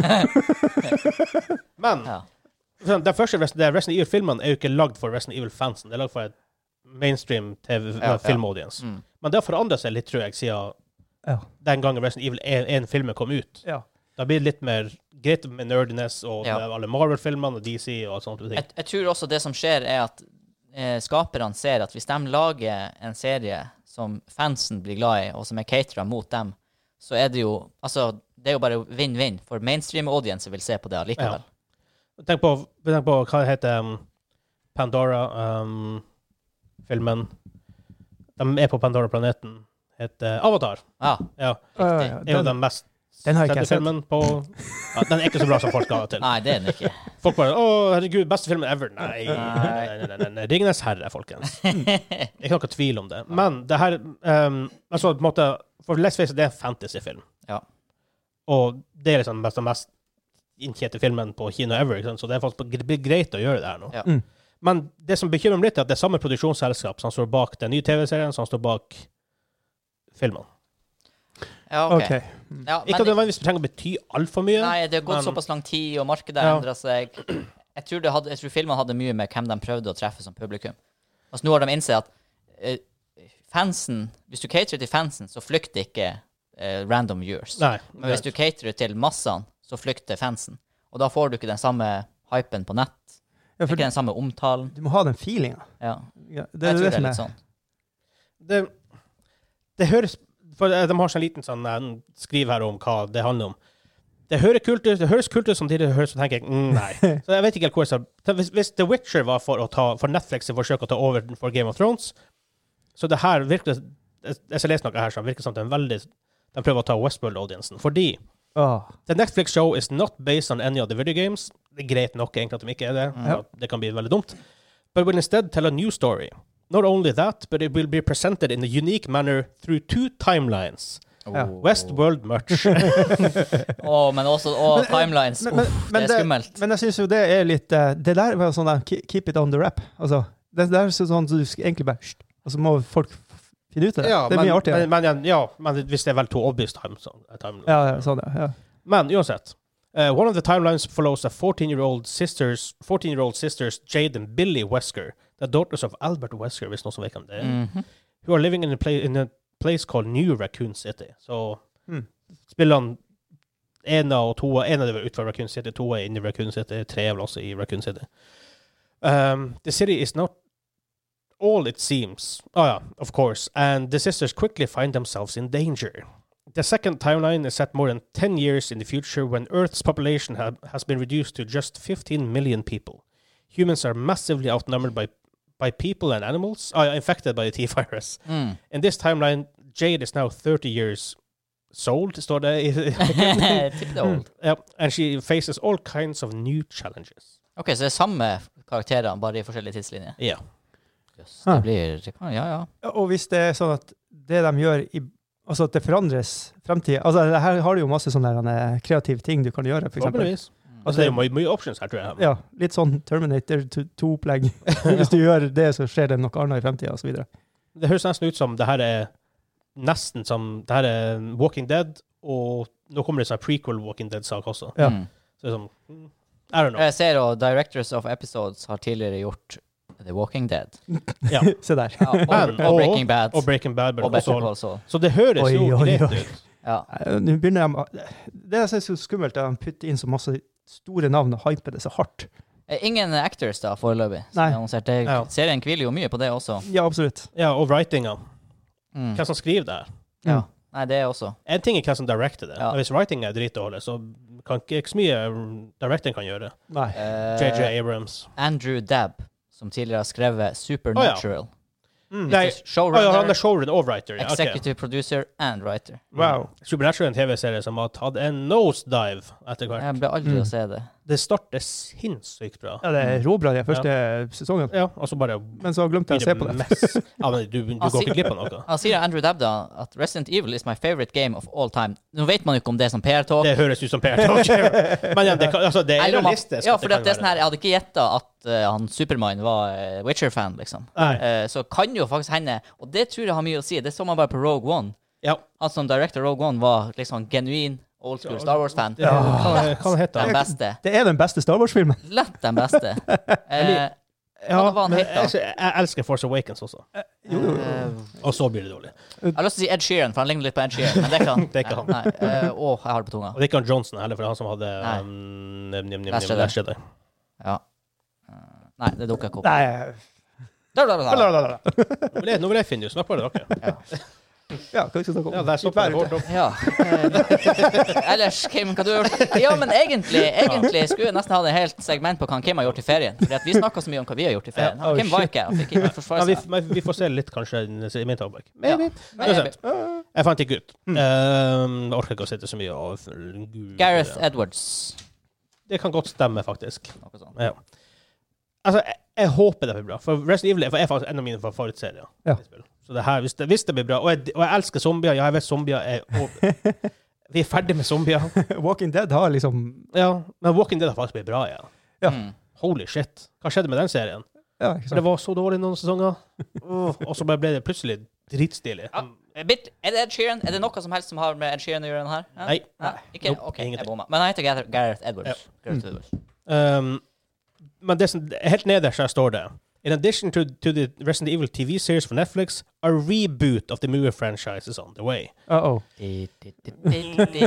Men Ja. sånn, den første Resident, det Resident Evil-filmen er jo ikke lagd for Resident Evil-fansen. Det er lagd for et mainstream Ja, ja. film-audience. Mm. Men det har forandret seg litt, tror jeg, siden Ja. den gangen Resident Evil en filmen kom ut. Ja. Da blir det litt mer greit med nerdiness og Ja. med alle Marvel-filmene og D C og sånt. Jeg, jeg tror også det som skjer, er at eh, skaperne ser at hvis de lager en serie som fansen blir glad i, og som er cateret mot dem, så er det jo altså, det er jo bare vinn-vinn, for mainstream-audience vil se på det allikevel. Tenk på, tenk på hva det heter um, Pandora-filmen. De er på Pandora-planeten. Heter Avatar. Ja. Ja. Ja, ja, Det er jo den, den mest den har ikke sette jeg sett. filmen på ja, Den er ikke så bra som folk skal ha til. Nei, det er den ikke. Folk bare 'Å, herregud, beste filmen ever'. Nei, Nei. nei, nei, nei, nei. Ringenes herre, folkens. Ikke noe tvil om det. Men det her um, altså, på en måte, for let's face it, det er en fantasyfilm. Ja. Og det er liksom mest, den mest inntjente filmen på kino ever, ikke sant? Så det er faktisk det blir greit å gjøre det her nå. Ja. Mm. Men det som bekymrer meg litt, er at det er samme produksjonsselskap som står bak den nye T V-serien, som står bak filmen. Ja, OK. OK. Ja, Ikke at det men, nødvendigvis trenger å bety altfor mye. nei, det har gått men- såpass lang tid, og markedet har Ja. endret seg. Jeg tror, det hadde, jeg tror filmene hadde mye med hvem de prøvde å treffe som publikum. Altså, nå har de innsett at eh, fansen, hvis du caterer til fansen, så flykter ikke eh, random viewers. Nei. Men hvis du caterer til massene, så flykter fansen. Og da får du ikke den samme hypen på nett. Ja, for Ikke den samme omtalen. du må ha den feelinga. Ja. Ja, det Jeg er tror det det er som litt er sånn. Det, det høres For de har sånn liten sånn eh, skriv her om hva det handler om. Det, hører kult ut, det høres kult ut, samtidig høres så tenker jeg mm, nei. Så jeg vet ikke helt hvor jeg skal hvis, hvis The Witcher var for, å ta, for Netflix å forsøke å ta over for Game of Thrones, så det her virker Jeg jeg skal lese noe her som virker som det er en veldig de prøver å ta Westworld-audiencen. Fordi Åh. the Netflix show is not based on any of the video games. Det er greit nok egentlig at de ikke er det. Ja. Det kan bli veldig dumt. But will instead tell a new story. Not only that, but it will be presented in a unique manner through two timelines. Ja. Westworld merch. Å, men også å, timelines. Men, men, Uff, men det er skummelt. Men jeg syns jo det er litt eh, Det der var sånn der ke- keep it on the rap. Altså, det der er sånn som du skal egentlig bare «Hysj», og så må folk f- finne ut av det. ja, det er men, mye artigere. men, men, ja, men hvis det er vel to obvious time, så, timelines. Ja, ja, sånn, ja. ja. Men uansett. Uh, one of the timelines follows a fourteen-year-old sisters, fourteen-year-old sisters Jade and Billy Wesker, the daughters of Albert Wesker, hvis noen som vet hvem det er, Mhm. who are living in a, pla in a place called New Raccoon City. Så Hmm. spillene en og to, en av dem er utenfor Raccoon City, to er inne i Raccoon City, tre er vel også i Raccoon City. Um, the city is not all it seems. Oh yeah, of course. And the sisters quickly find themselves in danger. The second timeline is set more than ten years in the future when Earth's population ha has been reduced to just fifteen million people. Humans are massively outnumbered by, by people and animals, uh, infected by the T-virus. Mm. In this timeline, Jade is now thirty years sold, står det i Tipper det er old. ja. And she faces all kinds of new challenges. Ok, så det er samme karakterer, bare i forskjellige tidslinjer. Ja. Yes, Ah. det blir, det kan, ja, ja. Og hvis det er sånn at det de gjør i altså at det forandres fremtid. Altså, her har du jo masse sånne der, kreative ting du kan gjøre, for eksempel. Forhåpentligvis. Altså, det er jo mye, mye options her, tror jeg. Ja, litt sånn Terminator to-opplegg. Hvis du gjør det, så skjer det noe annet i fremtiden, og så videre. Det høres nesten ut som det her er nesten som det her er Walking Dead, og nå kommer det sånn prequel Walking Dead-sak også. Ja. Mm. Så det er som, I don't know. Jeg ser og Directors of Episodes har tidligere gjort The Walking Dead. Ja. Se der. Ja, og, Men- og Breaking Bad. Og Breaking Bad. Og Better Call Også. Saul. Så det høres Oi, jo oi, greit oi. ut. Ja. Eh, Nå begynner jeg Det jeg synes er så skummelt, er at de putter inn så masse store navn og hyper det så hardt. Eh, Ingen actors da, foreløpig. som Nei. er annonsert. Det, Ja. Serien hviler jo mye på det også. Ja, absolutt. Ja, og writinga. Mm. Hvem som skriver det her? Ja. Nei, det er også. En ting er hvem som directer det. Ja. Og hvis writing er dritdårlig, så kan ikke, ikke så mye directing kan gjøre. Nei. Eh, J J Abrams. Andrew Dabb, som tidligere har skrevet Supernatural. Mm. Nei, Nei, oh, ja, showrunner, han er showrunner og writer. Ja, ok. executive producer and writer. Wow. Supernatural er en T V-serie som har tatt en nosedive etter hvert. Jeg ble aldri Mm. å se det. Det starter sinnssykt bra. Ja, det er råbra de første sesongen. Ja, og så bare Men så glemte jeg å se på det. mess. Ja, men du, du Han går sier- ikke glipp av noe. Han sier Andrew Dabb da at Resident Evil is my favorite game of all time. Nå vet man jo ikke om det er som P R-talk. Det høres ut som Per Talk. Men ja, det, kan, altså, det er Eller om han- realistisk. Ja, at for det det, det er kan sånn her, jeg hadde ikke gjetta at uh, han Superman var uh, Witcher-fan, liksom. Nei. Eh, så kan jo faktisk hende, og det tror jeg har mye å si. Det så man bare på Rogue One. Ja. Han som director Rogue One var liksom genuin old school Star Wars-fan. Ja. Hva, hva heter Den han? beste. Det er den beste Star Wars-filmen. Lett den beste. Eh, Ja, hva var han men het da? jeg, jeg elsker Force Awakens også. Jo, jo, jo. eh, Og så blir det dårlig. jeg har lyst til å si Ed Sheeran, for han ligner litt på Ed Sheeran. Men det er ikke han. Det er ikke han. Nei, eh, å, jeg har det på tunga. Og det er ikke han Johnson heller, for han som hadde Nei. um, njem, njem, njem, Last njem, Jedi. Last Jedi. Ja. Eh, nei, det dukker ikke opp. Nei. Da, da, da, da. Blablabla. Nå vil jeg, nå vil jeg finne ut. Snakk bare dere. Ja. Ja, hva skal vi snakke om? Ja, der stopper det fort opp. Ja. Eh, ellers, Kim, hva du har gjort? Ja, men egentlig, egentlig skulle jeg nesten hatt et helt segment på hva Kim har gjort i ferien. Fordi at vi snakket så mye om hva vi har gjort i ferien. Ja, oh, Kim var shit. ikke. Han fikk ikke Ja, forsvare vi, seg. men vi får se litt, kanskje, i min talkback. Ja. Maybe. Maybe. Jeg fant ikke ut. Um, jeg orker ikke å sitte så mye og Gud, Gareth ja. Edwards. Det kan godt stemme, faktisk. Noe sånt. Ja. Altså, jeg, jeg håper det blir bra. For Resident Evil er faktisk en av mine favorittserier. Ja. Så det her, hvis det, hvis det blir bra, og jeg, og jeg elsker zombier, ja, jeg vet zombier er over. Vi er ferdig med zombier. Walking Dead har liksom Ja, men Walking Dead har faktisk blitt bra igjen. Ja. Mm. Holy shit. Hva skjedde med den serien? Ja, ikke For det sant? var så dårlig noen sesonger. Åh, og så bare ble det plutselig dritstilig. Ja. Eh, Bit, er det Ed Sheeran? Er det noe som helst som har med Ed Sheeran å gjøre? Den her? Ja? Nei. Ikke? Nope, Ok, jeg ingenting. bomma. Men han heter Gareth, Gareth Edwards. Gareth Edwards. Um, men det som, helt nederst her står det In addition to, to the Resident Evil T V series for Netflix, a reboot of the movie franchise is on the way. Uh-oh. Di, di, di, di, di.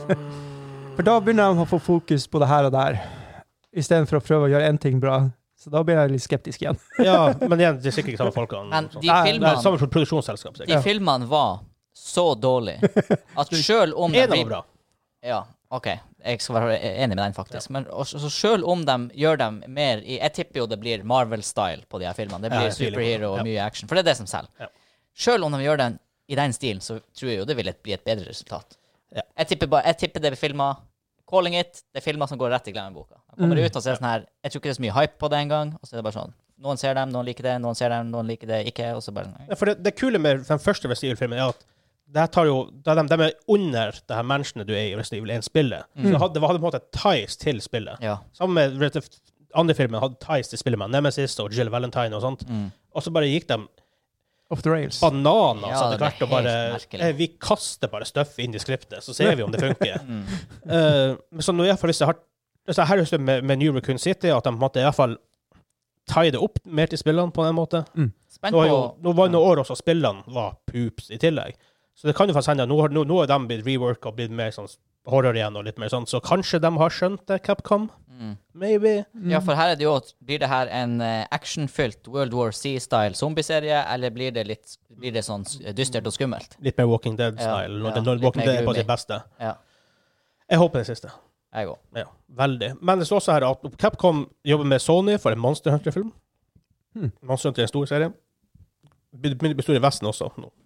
For da begynner de å få fokus på det her og der, i stedet for å prøve å gjøre en ting bra. Så da blir jeg litt skeptisk igjen. Ja, men igjen, det er sikkert ikke samme folkene. Men og sånt. de Nei, Det er filmene, samme produksjonsselskap, de sikkert. filmene var så dårlige at selv om de En av var bra. Ja, OK. Jeg skal være enig med den, faktisk. Men også, så selv om de gjør dem mer i Jeg tipper jo det blir Marvel-style på de her filmene. Det Ja, blir jeg tviler på det. superhero og Ja. mye action. For det er det som selger. Ja. Selv om de gjør den i den stilen, så tror jeg jo det vil bli et bedre resultat. Ja. Jeg, tipper bare, jeg tipper det blir filmer Calling It. Det er filmer som går rett i glemmeboka. De kommer Mm. ut og ser sånn her Jeg tror ikke det er så mye hype på det engang. Og så er det bare sånn Noen ser dem, noen liker det, noen ser dem, noen liker det ikke. Og så bare Ja, for det, det kule med den første Resident Evil-filmen er at det her tar jo, da de, de er under det her menneskene du er i Resident Evil én spillet. Så det hadde, det hadde på en måte ties til spillet. Ja. Sammen med Resident andre filmen hadde ties til spillet med Nemesis og Jill Valentine og sånt. Mm. Og så bare gikk de Off the rails. bananer Ja, så det etter hvert ble og bare helt merkelig. eh, Vi kaster bare stuff inn i skriptet, så ser vi om det funker. Mm. Eh, men så nå i hvert fall hvis jeg har hvis jeg har lyst til med, med New Raccoon City, at de på en måte i hvert fall tie det opp mer til spillene på den måten. Spent Nå, var på jo, nå var det noen år også spillene var poops i tillegg. Så det kan jo faktisk hende at nå, har- nå, nå er de blitt reworket og blitt mer sånn horror igjen og litt mer sånn, så kanskje de har skjønt det, Capcom? mm. Maybe? Ja, for her er det jo Blir det her en uh, actionfylt World War C-style zombieserie, eller blir det litt Blir det sånn s- dystert og skummelt? Litt mer Walking Dead-style. Ja, når ja, det- når litt Walking mer Dead er på gloomy. det beste. Ja, Jeg håper det siste. jeg òg. Ja, veldig. Men det står også her at Capcom jobber med Sony for en Monster Hunter-film. Hmm. Monster Hunter er en stor serie. Be- Begynner å bli stor i Vesten også nå.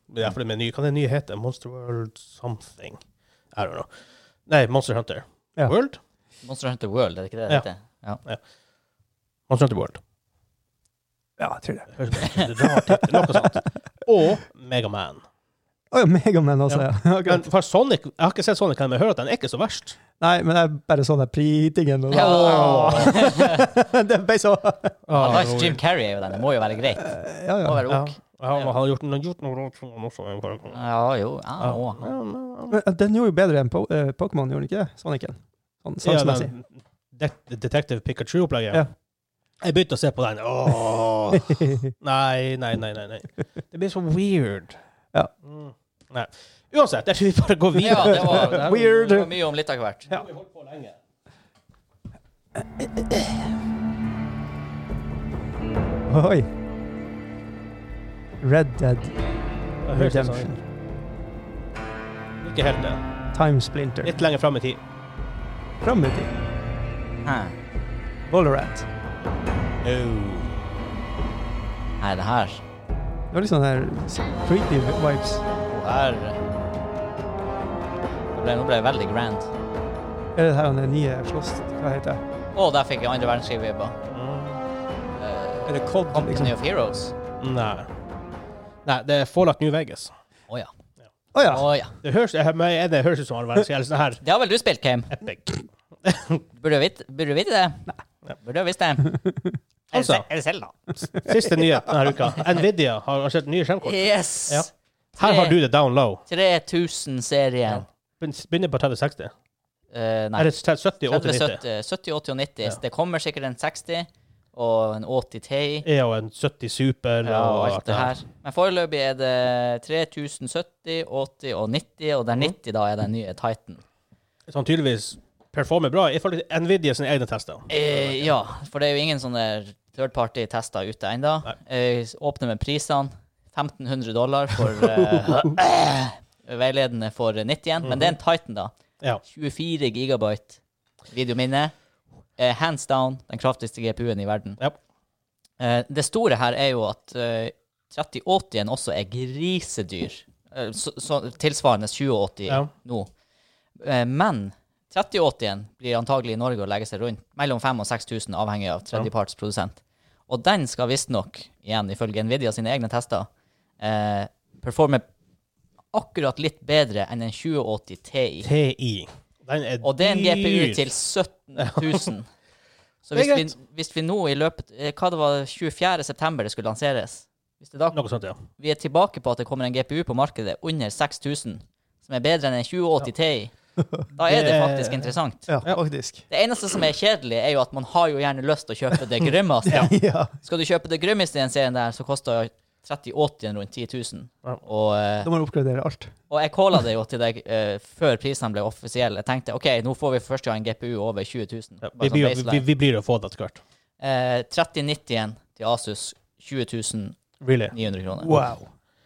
Ja, for det med ny, kan det nye hete? Monster World something? I don't know. Nei, Monster Hunter. Ja. World? Monster Hunter World, er det ikke det det Ja. heter? Ja. Monster Hunter World. Ja, jeg tror det. Høres ut som et rart tittel, noe sånt. Og Mega Man. Å ja, Mega Man også, ja. Men Akkurat. for Sonic, jeg har ikke sett Sonic, men jeg hører at den er ikke så verst. Nei, men det er bare sånn der pritingen. Og Ja. det er bare så... Ah, nice, Jim Carrey er jo den, det må jo være greit. Ja, Det må ja. være Ja. ok. Ja, han har gjort, han har gjort noe rart som han også har. Ja, jo. Ja, å. Men den gjorde jo bedre enn po eh, Pokémon, gjorde den ikke det? Sonicen. Sånn Ja, saksmessig. den Det- Detective Pikachu-opplegget. Ja. Jeg begynte å se på den. Åh. Nei, nei, nei, nei, nei. Det blir så weird. Ja. Mm. Nei. Uansett, jeg tror vi bare går Ja, videre. det var, det var, Weird. det var mye om litt av hvert. Ja. Vi holdt på lenge. Oi. Red Dead Det høres ut som- Redemption. Ikke helt det. Time Splinter. Litt lenger frem i tid. Fram i tid. Hæ. Valorant. No. Nei, det her Det var litt sånn her creepy vibes. Å, her Nå ble, nå ble det veldig grand. Er det her den nye slåss... Hva heter det? Å, der fikk jeg andre verdenskrig-vibber. Mm. Er det C O D, Company liksom? of Heroes. Nei. Nei, det er Fallout New Vegas. Å ja. Å ja. Å ja. Det høres, jeg, men jeg- det høres ut som han var sånn her Det har vel du spilt, Kim? epic. Burde du vite, burde du vite det? Nei. Burde du visst det? Altså. Er det selv, da? Siste nyhet denne uka. Nvidia har lansert nye skjermkort. Yes! Ja. Her har du det down low. tre tusen-serien. Begynner på tretti seksti. Uh, nei. Er det sytti, åtti, nitti? sytti, sytti, åtti og nitti. Ja. Så det kommer sikkert en seksti og en åtti Ti. Er jo en sytti Super Ja, og og alt det her. Men foreløpig er det tre tusen sytti, åtti og nitti, og der nitti da er den nye Titan. Sånn tydeligvis performer bra i forhold til Nvidia sine egne tester. Eh, ja, for det er jo ingen sånne third party-tester ute ennå. Eh, åpner med prisene. femten hundre dollar for eh, veiledende for nittien. Men det er en Titan, da. Ja. tjuefire gigabyte videominne. Eh, hands down den kraftigste G P U-en i verden. Ja. Eh, det store her er jo at eh, tretti åttien også er grisedyr. Eh, så, så, tilsvarende tjue åtti Ja. nå. Eh, men tretti åttien blir antagelig i Norge å legge seg rundt mellom fem tusen og seks tusen, avhengig av tredjepartsprodusent. Og den skal visstnok, igjen ifølge Nvidia sine egne tester, eh, performe akkurat litt bedre enn en tjue åtti Ti. T I. Den er Og det er en G P U dyr. til sytten tusen. Så Det er hvis vi, greit. hvis vi nå i løpet eh, Hva det var tjuefjerde september det skulle lanseres? Hvis det da, Noe sånt, ja. vi er tilbake på at det kommer en G P U på markedet under seks tusen, som er bedre enn en tjue åtti Ti, da er det Det- faktisk interessant. Ja, faktisk. Det eneste som er kjedelig, er jo at man har jo gjerne lyst til å kjøpe det grymmeste. Ja. Skal du kjøpe det grymmeste i den serien der, så koster tretti åttien rundt ti tusen. Ja. Og, eh, Da må du oppgradere alt. og jeg calla det jo til deg eh, før prisene ble offisielle. Jeg tenkte OK, nå får vi for første gang en G P U over tjue tusen. Ja, Bare vi, sånn blir, vi, baseline. vi blir å få det etter hvert. Eh, tretti nittien til Asus, tjue tusen Really. ni hundre kroner. Wow.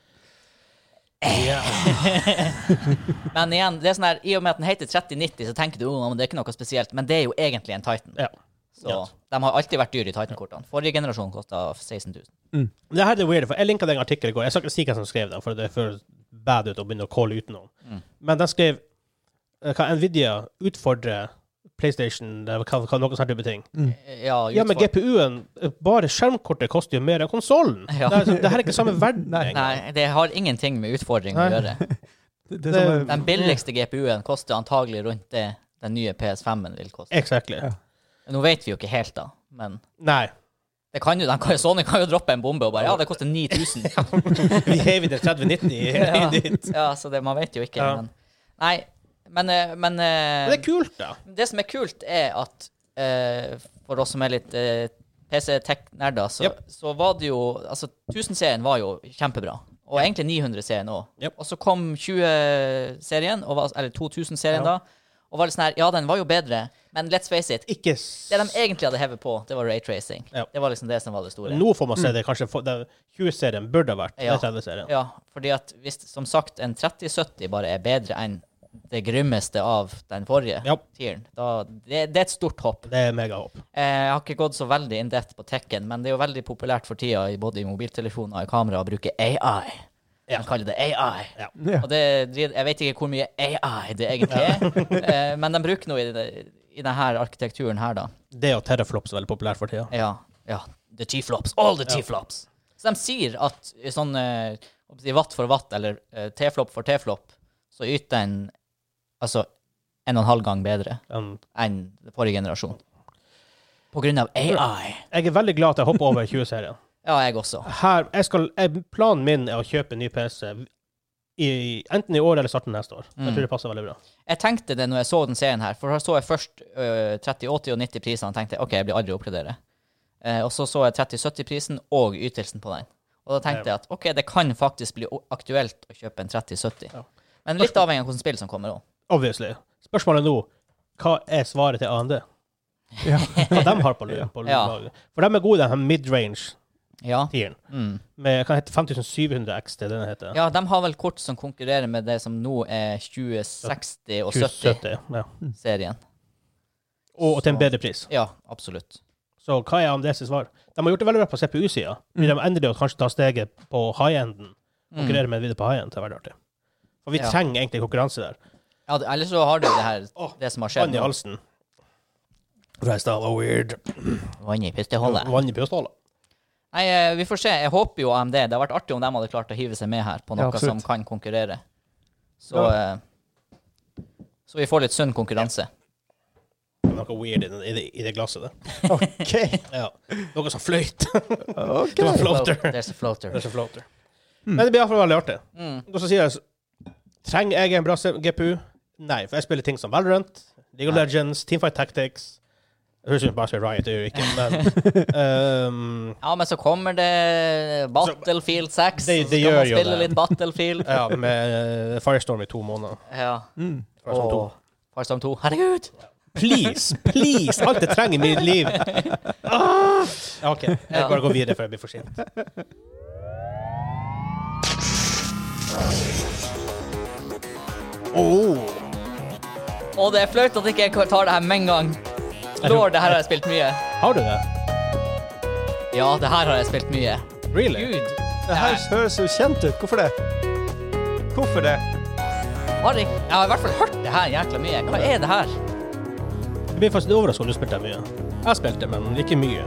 Men igjen, det er sånn her, i og med at den heter tretti nitti, så tenker du oh, men det er ikke noe spesielt. Men det er jo egentlig en Titan. Ja. Så Ja. de har alltid vært dyre i Titan-kortene. Forrige generasjon kosta seksten tusen. Det her er weird, for jeg linket en artikkel i går. Jeg skal ikke si hvem som skrev den, for det er for bad ut å begynne å calle ut noen. Mm. Men den skrev eh, hva Nvidia utfordrer PlayStation, det er hva, hva, noen sånne type ting. Ja, Ja, men utfor- G P U-en, bare skjermkortet koster jo mer enn konsollen. Ja. Det, er- det her er ikke samme verden. Nei. engang. Nei, det har ingenting med utfordring å Nei. gjøre. Det, det er som, Den billigste G P U-en koster antagelig rundt det den nye P S fem-en vil koste. Exactly. Ja. Nå vet vi jo ikke helt, da, men Nei. det kan jo, den kan, Sony kan jo droppe en bombe og bare Ja, det koster ni tusen. Vi heiv den tretti nitti ja, dit. ja, så det, man vet jo ikke. Ja. Men, nei, men, eh, men eh, Men det er kult, da. det som er kult, er at eh, for oss som er litt eh, P C-tech-nerder, så, Yep. så var det jo Altså, tusen-serien var jo kjempebra. Og egentlig ni hundre-serien òg. Yep. Og så kom tjue-serien, og var- eller to tusen-serien Ja. da. Og var litt sånn her Ja, den var jo bedre, men let's face it. Ikke Det de egentlig hadde hevet på, det var raytracing. Ja. Det var liksom det som var det store. Nå får man se det kanskje for- den tjue-serien burde ha vært Ja. tretti-serien. Ja, fordi at hvis som sagt en tretti sytti bare er bedre enn det grymmeste av den forrige Ja. tieren, da det, det er et stort hopp. Det er megahopp. Eh, Jeg har ikke gått så veldig in depth på tekken, men det er jo veldig populært for tida i både i mobiltelefoner og i kamera å bruke A I. Ja. De kaller det A I. Ja. Ja. Og det, jeg vet ikke hvor mye A I det egentlig er, eh, men de bruker noe i, det, i denne arkitekturen her, da. Det og teraflops er veldig populært for tida. Ja, ja. The T-flops. All the T-flops. Så de sier at i sånn eh, watt for watt, eller eh, T-flop for T-flop, så yter den altså en og en halv gang bedre Um, enn forrige generasjon. På grunn av A I. jeg er veldig glad at jeg hopper over tjue-serien. Ja, jeg også. Her, jeg skal, jeg, planen min er å kjøpe en ny P C i, enten i år eller starten neste år. Jeg Mm. tror det passer veldig bra. Jeg tenkte det når jeg så den serien her, for da så jeg først uh, tretti åtti og nitti prisene, og tenkte ok, jeg blir aldri å oppgradere. Uh, og så så jeg tretti sytti prisen og ytelsen på den. Og da tenkte jeg at ok, det kan faktisk bli aktuelt å kjøpe en tretti sytti. Ja. Men litt avhengig av hvilket spill som kommer også. Obviously. Spørsmålet nå, hva er svaret til A M D? Ja. Hva de har på, på Ja. laget? For de er gode, den her mid-range-tieren. Ja. Mm. Med, hva heter fem tusen syv hundre X T, den heter. Ja, de har vel kort som konkurrerer med det som nå er tjue seksti og tjue sytti-serien. ja. Og, og til en bedre pris. Ja, absolutt. Så hva er A M D sitt svar? De har gjort det veldig bra på C P U-sida. Mm. De endelig å kanskje ta steget på high-enden. Konkurrere med videre på high-end. Det er veldig artig. For vi Ja. trenger egentlig konkurranse der. Ja, det- ellers så har du det her, det som har skjedd Vann i nå. halsen. Reis da, var weird. Vann i pistehullet. Vann i pistålet. Nei, eh, vi får se. Jeg håper jo A M D. Det har vært artig om de hadde klart å hive seg med her på noe Ja, absolutt. som kan konkurrere. Så, eh, så vi får litt sunn konkurranse. Noe weird i det, i det, i det glasset der. OK. Ja. Noe som fløyt. Ok. Det var en floater. There's a floater. Det er så floater. Men det blir i hvert fall veldig artig. Mm. Og så sier jeg, trenger jeg en bra G P U? Nei, for jeg spiller ting som Valorant, League of Legends, Teamfight Tactics. Jeg høres ut som bare spiller Riot, det gjør jeg ikke, men... um, Ja, men så kommer det Battlefield seks. Det- det så skal gjør man jo spille det. litt Battlefield. ja, med uh, Firestorm i to måneder. Ja. Mm. Firestorm to. Åh, Firestorm to. Herregud! Please, please! Alt jeg trenger i mitt liv. Ah! Ja, OK, jeg Ja. bare går videre før jeg blir for sent. Oh. Og det er flaut at ikke jeg tar det her med en gang. Lord, det her har jeg spilt mye. Har du det? Ja, det her har jeg spilt mye. Really? Gud. Det her høres jo kjent ut. Hvorfor det? Hvorfor det? Har jeg, jeg har i hvert fall hørt det her jækla mye. Hva er det her? Jeg blir faktisk overrasket om du spilte det mye. Jeg har spilt det, men ikke mye.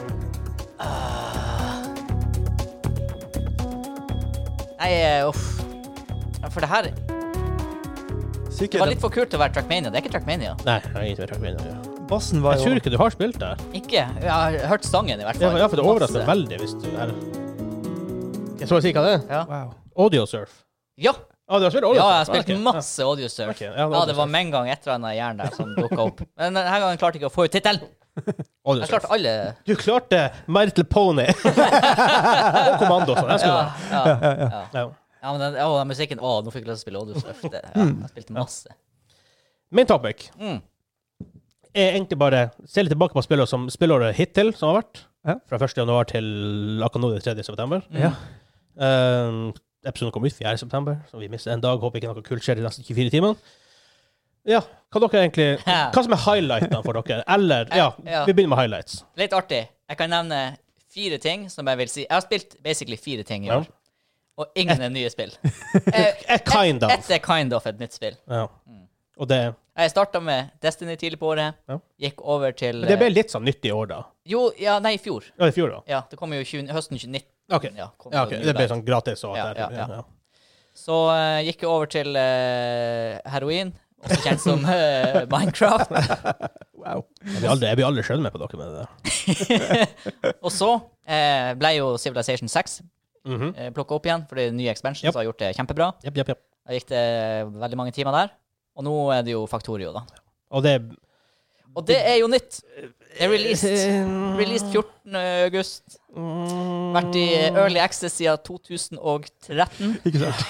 Nei, eh, uff. Ja, For det her det Sikkert var litt for kult til å være Trackmania. Det er ikke Trackmania. Nei, jeg har ikke vært med. bassen var Jeg jo tror ikke du har spilt det. Ikke. Jeg har hørt sangen i hvert Ja, fall. ja, for det overrasker meg Masse. veldig hvis du er... Jeg tror jeg sier hva det er. Ja. Wow. Audiosurf. Ja. Ah, du har spilt Ja, Audiosurf? jeg har spilt Ok, masse Audiosurf. Ok, ja, Ja, Audiosurf. det var med en gang et eller annet jern der som dukket opp. Men denne gangen klarte jeg ikke å få ut tittelen. Ja, Jeg Audiosurf. klarte alle. Du klarte My Little Pony. Og Kommando, sånn. Jeg skulle Ja, ja, ja. ja. Ja, men den, å, den musikken, å, nå fikk jeg lyst til å spille Audiosurf. Det, ja, jeg spilte masse. Min topic Mm. er egentlig bare se litt tilbake på spillet som spillåret hittil som har vært. Ja. Fra første januar til akkurat nå, det tredje september. Ja. Um, episoden kom ut fjerde september, så vi mistet en dag. Håper ikke noe kult skjer de neste tjuefire timene. Ja, hva dere egentlig... Hva som er highlightene for dere? Eller, ja, Ja. vi begynner med highlights. Litt artig. Jeg kan nevne fire ting som jeg vil si. Jeg har spilt basically fire ting i Ja. år. Og ingen er nye spill. Eh, Et kind of. Ett er kind of et nytt spill. Ja. Og det... Jeg starta med Destiny tidlig på året. Ja. Gikk over til Men det ble litt sånn nytt i år da. Jo, ja, nei, i fjor. Ja, i fjor da. Ja, det kom jo tjue, høsten tjue nitten. Ok, Ja, kom ja, jo ok. mye Det ble der. sånn gratis og Ja, alt ja, der. ja. Så eh, gikk jeg over til eh, heroin, også kjent som eh, Minecraft. Wow. Jeg blir aldri, jeg blir aldri skjønn med på dere med det der. Og så eh, ble jo Civilization seks Mhm. eh, plukket opp igjen, for det er nye expansions Yep. som har gjort det kjempebra. Jepp, jepp, jepp. Da gikk det veldig mange timer der. Og nå er det jo Factorio, da. Og det... Og det er jo nytt. Det er released, released fjortende august. Vært i Early Access siden to tusen og tretten. Ikke sant?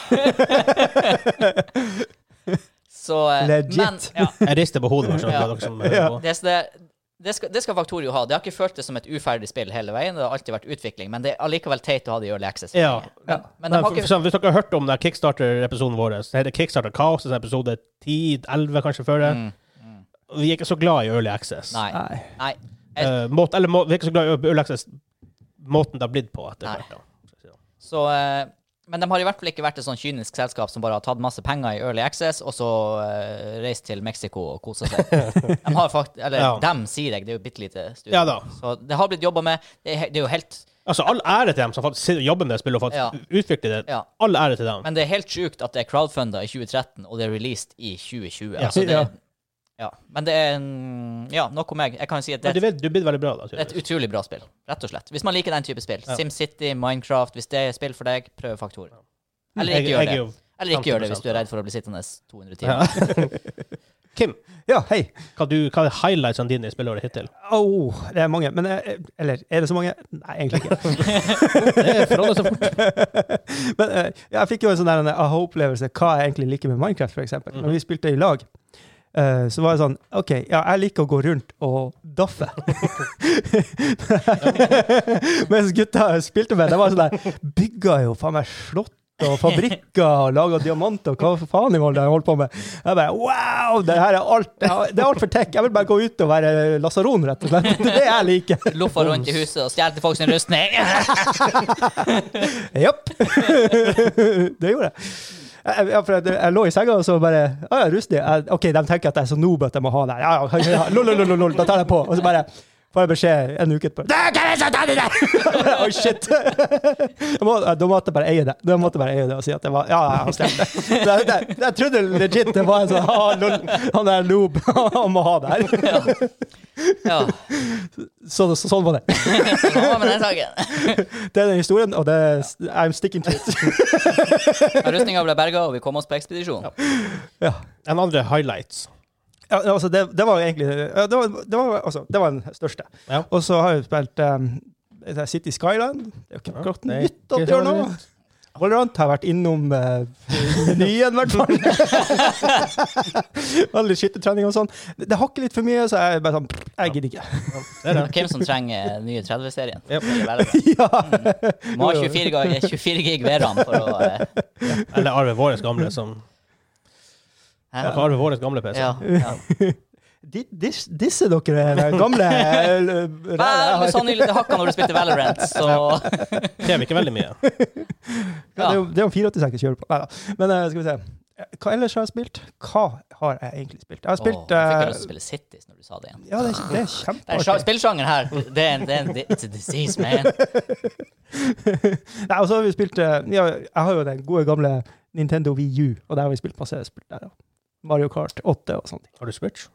Så, eh, Legit. Men, ja, Jeg rister på hodet, for Ja. dere som hører Ja. på. det, så det, det, skal, det skal Factorio ha. Det har ikke føltes som et uferdig spill hele veien. Det har alltid vært utvikling, men det er allikevel teit å ha det i Early Access. Ja. Men, men de Nei, har for, ikke... for, hvis dere har hørt om den Kickstarter-episoden vår, så heter det Kickstarter Chaos, det er episode ti elleve kanskje før det. Mm. Vi er ikke så glad i Early Access. Nei. Nei. Nei. Eh, måte, eller må, vi er ikke så glad i Early Access måten det har blitt på etter Nei. hvert. da. Så eh, Men de har i hvert fall ikke vært et sånn kynisk selskap som bare har tatt masse penger i Early Access, og så uh, reist til Mexico og koset seg. De har faktisk, eller ja. dem, sier jeg, det er jo bittelite studio. Ja da. Så det har blitt jobbet med. Det er, det er jo helt... Altså, all ære til dem som faktisk jobber med det spillet og faktisk ja. utvikler det. Ja. All ære til dem. Men det er helt sjukt at det er crowdfundet i tjue tretten, og det er released i tjue tjue. Ja. Altså, det, ja. ja. Men det er en... Ja, nok om meg. Jeg kan jo si at det er, du, vet, du blir veldig bra da. det er et utrolig bra spill, rett og slett. Hvis man liker den type spill. Ja. SimCity, Minecraft, hvis det er spill for deg, prøv Faktor. Eller ikke jeg, gjør jeg, det. jeg, Eller ikke gjør det hvis du er redd for å bli sittende to hundre timer. Ja. Kim, Ja, hei. hva, du, hva er highlightsene dine i spillåret hittil? Oh, det er mange. Men, eh, eller, er det så mange? Nei, egentlig ikke. Det er forholdet så fort. Men eh, jeg fikk jo en sånn der en aha-opplevelse hva jeg egentlig liker med Minecraft, for eksempel. Når vi spilte i lag, eh, så var det sånn, ok, ja, jeg liker å gå rundt og daffe. Mens gutta spilte med, det var sånn der, bygga jo faen meg slott og fabrikker og laget diamanter og hva for faen i mål jeg holdt på med. Jeg bare, wow, det her er alt, det er alt for tech. Jeg vil bare gå ut og være lasaron, rett og slett. Det er det jeg liker. Loffa rundt i huset og stjelte folk sin rustning. Japp. Det gjorde jeg. Jeg, jeg, jeg, jeg lå i senga og så bare, ah, ja, rustig. Jeg, ok, de tenker at jeg er så noob at jeg må ha det. Ja, ja, ja, lol, lol, lol, da tar jeg på. Og så bare får jeg beskjed en uke etterpå. Det er ikke så tar det der! Oh, shit. Må, da måtte jeg bare eie det. Da måtte jeg bare eie det og si at det var, ja, ja, han stemte. Det, det, jeg trodde legit det var en sånn, ah, lol, han er noob, han må ha det her. Ja. Ja. Så, så, sånn var det. Sånn var med den saken. Det er den historien, og det er, I'm sticking to it. Rustninga ble berga, og vi kom oss på ekspedisjon. Ja. En andre highlights. Ja, altså det, det var egentlig ja, det, var, det, var, altså, det var den største. Ja. Og så har jeg spilt um, City Skyline. Det er jo ikke akkurat Ja, nytt at gjør noe. Valorant har vært innom uh, menyen, i hvert fall. Veldig skyttertrening og sånn. Det, det hakker litt for mye, så jeg bare sånn, jeg gidder ikke. Det er hvem som trenger nye tretti-serien. Yep. Ja. Mm. Må ha tjuefire gig V RAM for å... Uh, Eller Arve Våres gamle som... Hæ? Arve Våres gamle P C. Ja, ja. Dis, disse dere er gamle Vel, du sa nylig det hakka når du spilte Valorant, så... Det er ikke veldig mye. Ja, det er jo det er jo fire åttiseks jeg kjører på. Neida. Men uh, skal vi se. Hva ellers har jeg spilt? Hva har jeg egentlig spilt? Jeg har spilt... Åh, jeg fikk uh, lyst til å spille Cities når du sa det igjen. ja, det er, det er Det er kjempeartig. sja- spillsjangeren her. Det er en, det er en, it's a disease, man. Nei, og så har vi spilt... uh, ja, jeg har jo den gode gamle Nintendo Wii U, og der har vi spilt masse spilt der, ja. Mario Kart åtte og sånt. Har du Switch?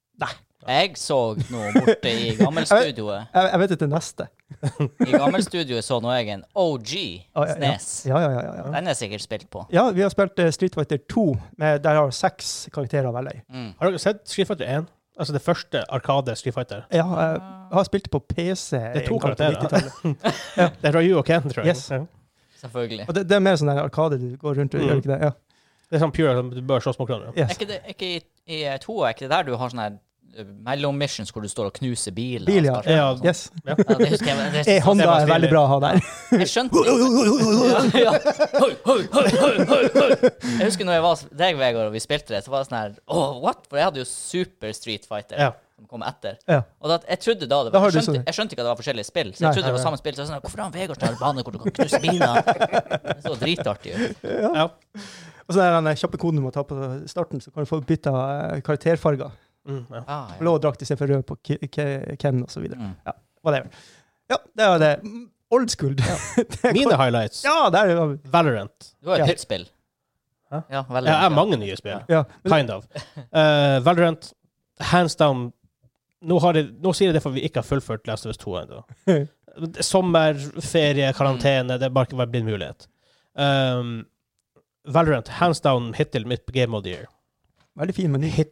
Jeg så noe borte i gammelstudioet. Jeg, jeg vet ikke det neste. I gammelstudioet så nå jeg en O G Å, ja, ja. Snes. Ja, ja, ja, ja, ja. Den er sikkert spilt på. Ja, vi har spilt uh, Street Fighter to, med, der har seks karakterer å velge i. Mm. Har dere sett Street Fighter én? Altså det første Arkade Street Fighter. Ja, jeg har spilt det på P C. Det er to en gang på karakterer. nittitallet. Det er Ryu og Ken, tror jeg. Yes. Ja. Selvfølgelig. Og det, det er mer sånn der arkade du går rundt og Mm. gjør ikke det? Ja. Det er sånn pure, du bør slåss mot hverandre. Er Yes. ikke det ikke i, i to, er ikke det der du har sånne her uh, mellom-missions hvor du står og knuser biler? Bil, og ja. starter Ja, og sånn? Yes. Ja. Ja, det husker jeg. Det, Eh, Honda det var er veldig stilig. bra å ha der. jeg skjønte ja, ja. Hoi, hoi, hoi, hoi, hoi, hoi. Jeg husker når jeg var deg, Vegard, og vi spilte det, så var det sånn her, åh, what? For jeg hadde jo Super Street Fighter Ja. som kom etter. Ja. Og da, jeg trodde da det Da var, har du jeg skjønte, sånn- jeg skjønte ikke at det var forskjellige spill, så jeg Nei, trodde det nei, var nei. samme spill, så jeg var sånn, hvorfor har han Vegard sånn bane hvor du kan knuse biler? Det så dritartig ut. Ja. Og så er den kjappe koden du må ta på starten, så kan du få bytte uh, karakterfarger. Mm, ja. Ah, ja. Blå drakt i stedet for rød på K- K- Ken og så videre. Mm. Ja, whatever. Ja, det var det. Mm, Old school. Det er Mine kort- highlights. Ja, der er vi. Valorant. Du har et Ja. nytt spill. Hæ? Ja, veldig. Jeg har mange nye spill. Ja. Men, Kind of. Uh, Valorant, hands down. Nå, har jeg, nå sier jeg det for vi ikke har fullført Last of Us to ennå. Sommer, ferie, karantene, det er bare ikke blitt en mulighet. Um, Valorant, hands down, hittil mitt Game of the Year. veldig fin meny. Hit.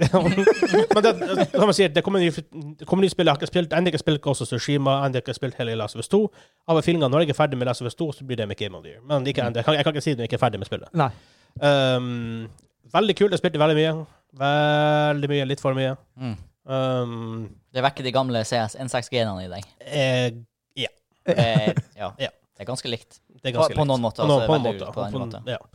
Men det, som jeg sier, det kommer nye, det kommer nye spill. Jeg har ikke spilt, enda ikke spilt Ghost of Tsushima, enda ikke spilt hele Last of Us to. Av feelingen, når jeg er ferdig med Last of Us to, så blir det med Game of the Year. Men ikke enda. Jeg, kan, jeg kan ikke si det når jeg ikke er ferdig med spillet. Nei. Um, veldig kult. Jeg spilte veldig mye. Veldig mye, litt for mye. Mm. Um, Det vekker de gamle C S N seks G-ene i deg. eh, ja, Eh, ja. Ja. Det er ganske likt. det er På, ganske på litt. noen måter. På noen, altså, på noen veldig måter. På en På- måte. Ja.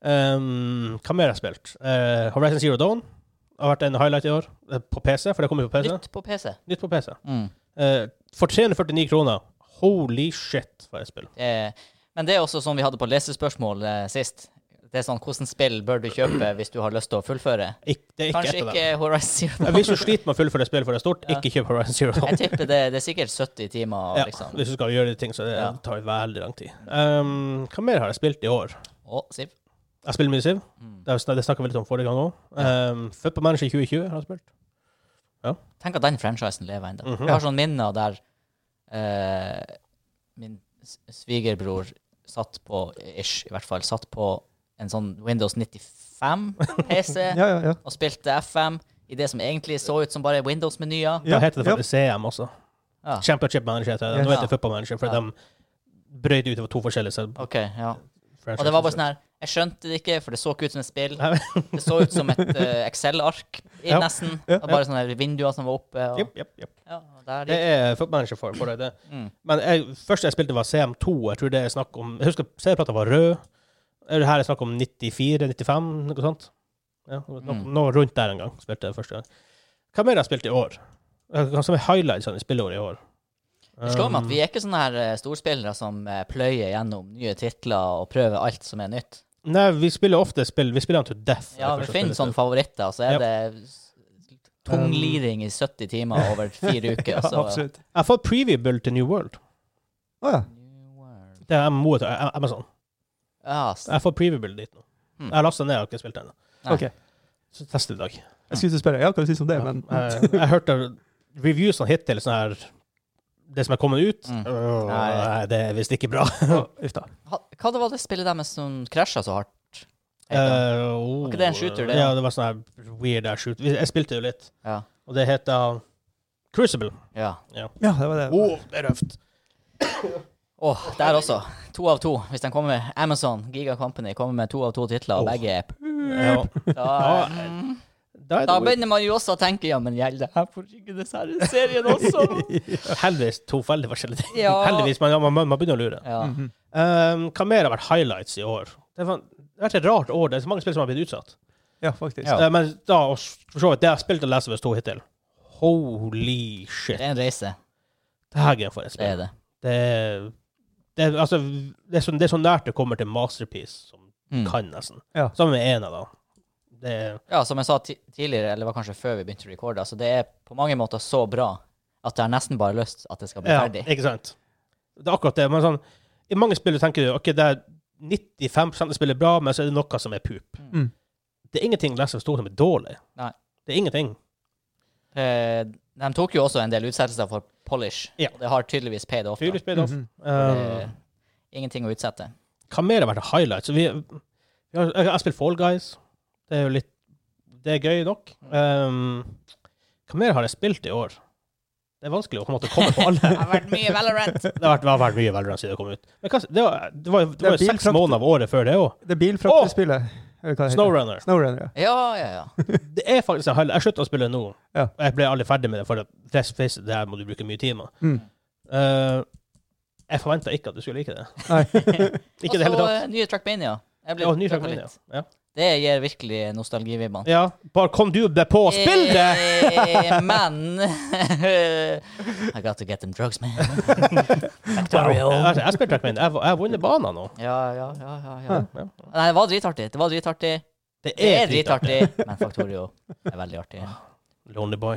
Um, hva mer har jeg spilt? Uh, Horizon Zero Dawn har vært en highlight i år. Uh, på P C, for det kommer jo på P C. Nytt på P C. Nytt på P C. Mm. Uh, for tre hundre og førtini kroner. Holy shit, for et spill. Eh, Men det er også sånn vi hadde på lesespørsmål eh, sist. Det er sånn, hvordan spill bør du kjøpe hvis du har lyst til å fullføre? Ik det er ikke Kanskje et av ikke dem. Horizon Zero Ja, Dawn. hvis du sliter med å fullføre spill for det er stort, Ja. ikke kjøp Horizon Zero Dawn. Jeg tipper det, det er sikkert sytti timer. Ja, Liksom. hvis du skal gjøre de ting, så det Ja. tar veldig lang tid. Um, hva mer har jeg spilt i år? Å, Siv. Jeg spiller mye Civ. Mm. Det, det snakket vi litt om forrige gang også. Um, Football Manager tjue tjue har jeg spilt. Tenk at den franchisen lever enda. Mhm. Jeg har sånne minner der eh, min s- svigerbror satt på, ish, i hvert fall, satt på en sånn Windows nittifem-P C Ja, ja, ja. og spilte F M i det som egentlig så ut som bare Windows-menyer. Da heter det faktisk C M også. Ja. Championship Manager heter det. Nå Ja. heter det Football Manager, for Ja. de brøyde ut over to forskjellige så- OK, ja. franchises. Og det var bare sånn her, jeg skjønte det ikke, for det så ikke ut som et spill. Det så ut som et uh, Excel-ark, i Ja. nesten. Ja. Og bare sånne her vinduer som var oppe. Og, Jep, jep, jep. ja, og der Det gikk. er Football Manager for, for deg, det. Mm. Men jeg, første jeg spilte var C M to. Jeg tror det er snakk om Jeg husker serieplata var rød. Det her er snakk om nittifire nittifem, noe sånt. Ja, noe, Mm. noe rundt der en gang spilte jeg første gang. Hva mer har jeg spilt i år? Hva som er highlights av spilleåret i år? Det slår meg Um, at vi er ikke sånne her eh, storspillere som eh, pløyer gjennom nye titler og prøver alt som er nytt. Nei, vi spiller ofte spill Vi spiller to death. Ja, vi Første finner spillet. sånne favoritter, og så er Ja. det s- tungliring i sytti timer over fire uker. Ja, Så. absolutt. Jeg har fått preview-build til New World. Å ja. New World. Det er M M O til Amazon. Ja, s- Jeg har fått preview-build dit nå. Hmm. Jeg har lastet ned, jeg har ikke spilt ennå. Nei. OK. Så tester i dag. Jeg skulle til å spørre, ja, hva du synes om det, Ja. men jeg, jeg hørte reviewsene hittil sånn her det som er kommet ut. Mm. Øh, Nei. nei, det er visst ikke bra. Å, uff da. Ha- Hva det var det spillet deres som krasja så hardt? Uh, oh, Var ikke det en shooter, det? Ja, det var sånn her weird der shooter. Jeg spilte jo litt. Ja. Og det heter Crucible. Ja. Ja, det var det. Åh, det er røft. Åh, der også. To av to. Hvis de kommer med Amazon, Giga Company, kommer med to av to titler, og Åh. begge er Ja. da, Ja, mm, Da er da det begynner man jo også å tenke, ja, men gjelder det her for ikke denne serien også? heldigvis to veldig forskjellige ting. Ja. Heldigvis, men ja, man, man begynner å lure. Ja. Mhm. Um, hva mer har vært highlights i år? Det, var, det har vært et rart år. Det er så mange spill som har blitt utsatt. Ja, faktisk. Ja. Eh, men da, og for så vidt, det jeg har spilt og lest av oss to hittil. Holy shit. Det er en reise. Dagen for et Det spill. er det. Det er, det er, altså, det er, så, det er så nært det kommer til Masterpiece som Mm. kan nesten. Ja. Sammen med en av dem. Det er, Ja, som jeg sa ti tidligere, eller det var kanskje før vi begynte å recorde, altså det er på mange måter så bra at jeg har nesten bare lyst at det skal bli ja, ferdig. ikke sant? Det er akkurat det. Men sånn, i mange spill tenker du, ok, det er nittifem prosent av spillet bra, men så er det noe som er pup. Mm. Det er ingenting Last of Us to som er dårlig. Nei. Det er ingenting. Eh, de tok jo også en del utsettelser for polish, Ja. og det har tydeligvis paid off. da. Fyrlig spill off. Mhm. Det Um, er ingenting å utsette. hva mer har vært highlights? Vi, vi har, jeg har spilt Fall Guys. Det er jo litt Det er gøy nok. Um, hva mer har jeg spilt i år? Det er vanskelig å på en måte komme på alle. Det har vært mye Valorant. Det har vært, det har vært mye Valorant siden det kom ut. Men hva, det var, det var, det Det er var jo seks bilfrakt- måneder av året før det òg. Det bilfraktespillet. Eller hva det heter. Snowrunner. Snowrunner, ja. Ja, ja, ja. Det er faktisk en highlight. Jeg sluttet å spille nå. Ja. Og jeg ble aldri ferdig med det, for det, det her må du bruke mye timer. Mm. Uh, jeg forventa ikke at du skulle like det. Nei. Ikke i det hele Og så tatt. eh, nye Trackmania. Jeg ble Ja, ny trykket Trackmania. litt. Ja. Det gir virkelig nostalgivibbene. ja. Bare kom du deg på og spill det! Eh, men I got to get them drugs, man. Factorio. Jeg, jeg spiller Trackman. Jeg, jeg har vunnet baner nå. Ja, ja, ja, ja, ja. Ja. Nei, det var dritartig. Det var dritartig. Det Det er er dritartig, men Factorio er veldig artig. Lonely boy.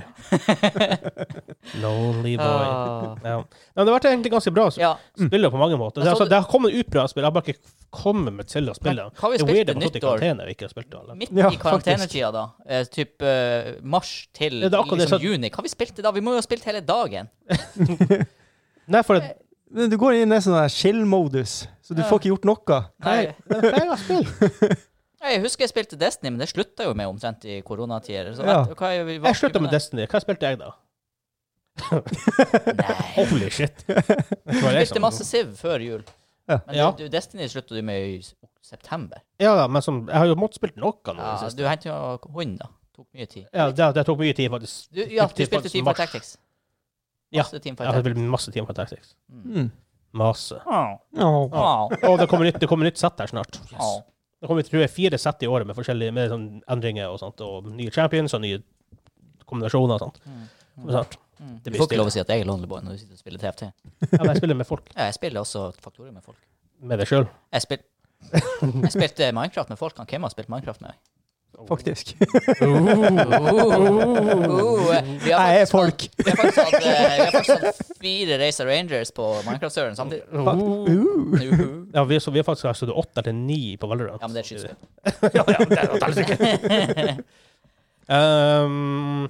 Lonely boy. Ah. Ja. Men det har vært egentlig ganske bra Ja. spiller på mange måter. Det, Men er så altså, det har kommet ut bra spill. Jeg har bare ikke kommet med til å spille. Men hva har vi Det er spilt weird til at man har stått i nyttår? karantene og ikke har spilt det. alle. Midt Ja, i karantenetida, da. Eh, typ eh, mars til Ja, det er akkurat det, liksom, så- juni. Hva har vi spilt da? Vi må jo ha spilt hele dagen. Nei, for det, Men du går inn i en sånn der chill-modus, så du Ja. får ikke gjort noe. Nei. det er flere spill. Jeg husker jeg spilte Destiny, men det slutta jo med omtrent i koronatider. Så Ja. vet du hva jeg, Jeg sluttet med Destiny. Hva spilte jeg da? Nei. Holy shit. Du spilte masse Civ før jul. Ja. Men Ja. du, Destiny slutta du med i s- september. Ja, da, men som, jeg har jo måttet spille noe nå. Ja, i det siste. du hentet jo hund, da. Tok mye tid. Ja, det, det tok mye tid, faktisk. Du, ja, Tok du tid spilte faktisk Team for mars. Tactics. Ja. Masse Team for Jeg har Tactics. spilt masse timer på Tactics. Mm. Masse. Åh. Åh. Åh. Og det kommer nytt, det kommer nytt sett her snart. Åh. Det kommer tror jeg, fire sett i året med forskjellige med sånn endringer og sånt, og nye champions og nye kombinasjoner og sånt. Mm. Kommer snart. Mm. Det Du blir får ikke stille. lov å si at jeg er Lonelyboy når du sitter og spiller T F T. Ja, men jeg spiller med folk. Ja, jeg spiller også Faktorer med folk. Med deg selv. Jeg, spil jeg spilte Minecraft med folk. Han Kim har spilt Minecraft med meg. Faktisk. Uh, vi har Jeg er faktisk folk. hatt- Vi har faktisk hatt, eh, vi har faktisk hatt fire Racer Rangers på Minecraft-serveren samtidig. Uh. Uh. Ja, vi, så vi har faktisk har stått åtte eller ni på Valorant. Ja, men det er skytspill. ja, ja, det er totalt sikkert. um,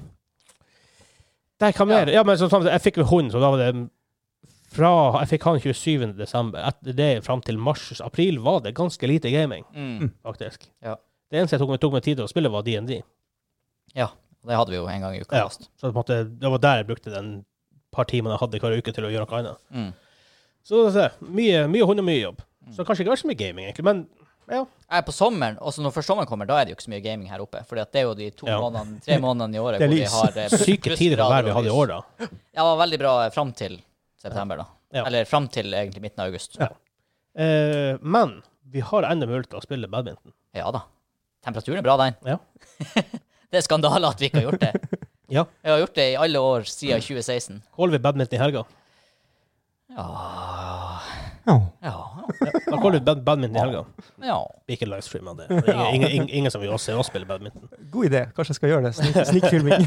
det kan mer. Ja, men sånn, jeg fikk jo hund, så da var det fra, jeg fikk han tjuesjuende desember. Etter det frem til mars-april var det ganske lite gaming, Mm. faktisk. Ja. Det eneste jeg tok, tok meg tid til å spille var D and D. Ja, og det hadde vi jo en gang i uka. Ja. fast. Så på en måte, det var der jeg brukte den par timene jeg hadde hver uke til å gjøre noe annet. Mm. Så det er mye, mye hund og mye jobb. Så kanskje ikke vært så mye gaming, egentlig, men ja. Jeg er på sommeren, og så når først sommeren kommer, da er det jo ikke så mye gaming her oppe. For det er jo de to Ja. månedene, tre månedene i året Det er hvor vi lys. har eh, Syke tider av vær vi hadde i år, da. Ja, det var veldig bra fram til september, da. Ja. Eller fram til egentlig midten av august. Ja. Eh, men vi har enda mulighet til å spille badminton. Ja da. Temperaturen er bra, den. Ja. Det er skandale at vi ikke har gjort det. Ja. Vi har gjort det i alle år siden tjue seksten. Holder vi badminton i helga? Ja. Ja. Ja. Da holder vi bad badminton i helga. Ja. Vi ikke livestream av det. Det er Ingen, ingen, ingen som vil også se oss spille badminton. God idé. Kanskje jeg skal gjøre det. Snik snikfilming.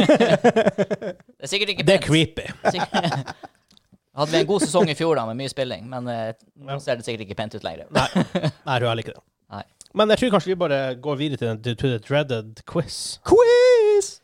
Det er sikkert ikke Det er pent. creepy. Sikkert- Hadde vi en god sesong i fjor da, med mye spilling, men eh, nå ser det sikkert ikke pent ut lenger. Nei, Nei, jeg liker det. Nei. Men jeg tror kanskje vi bare går videre til den to, to the dreaded quiz. Quiz!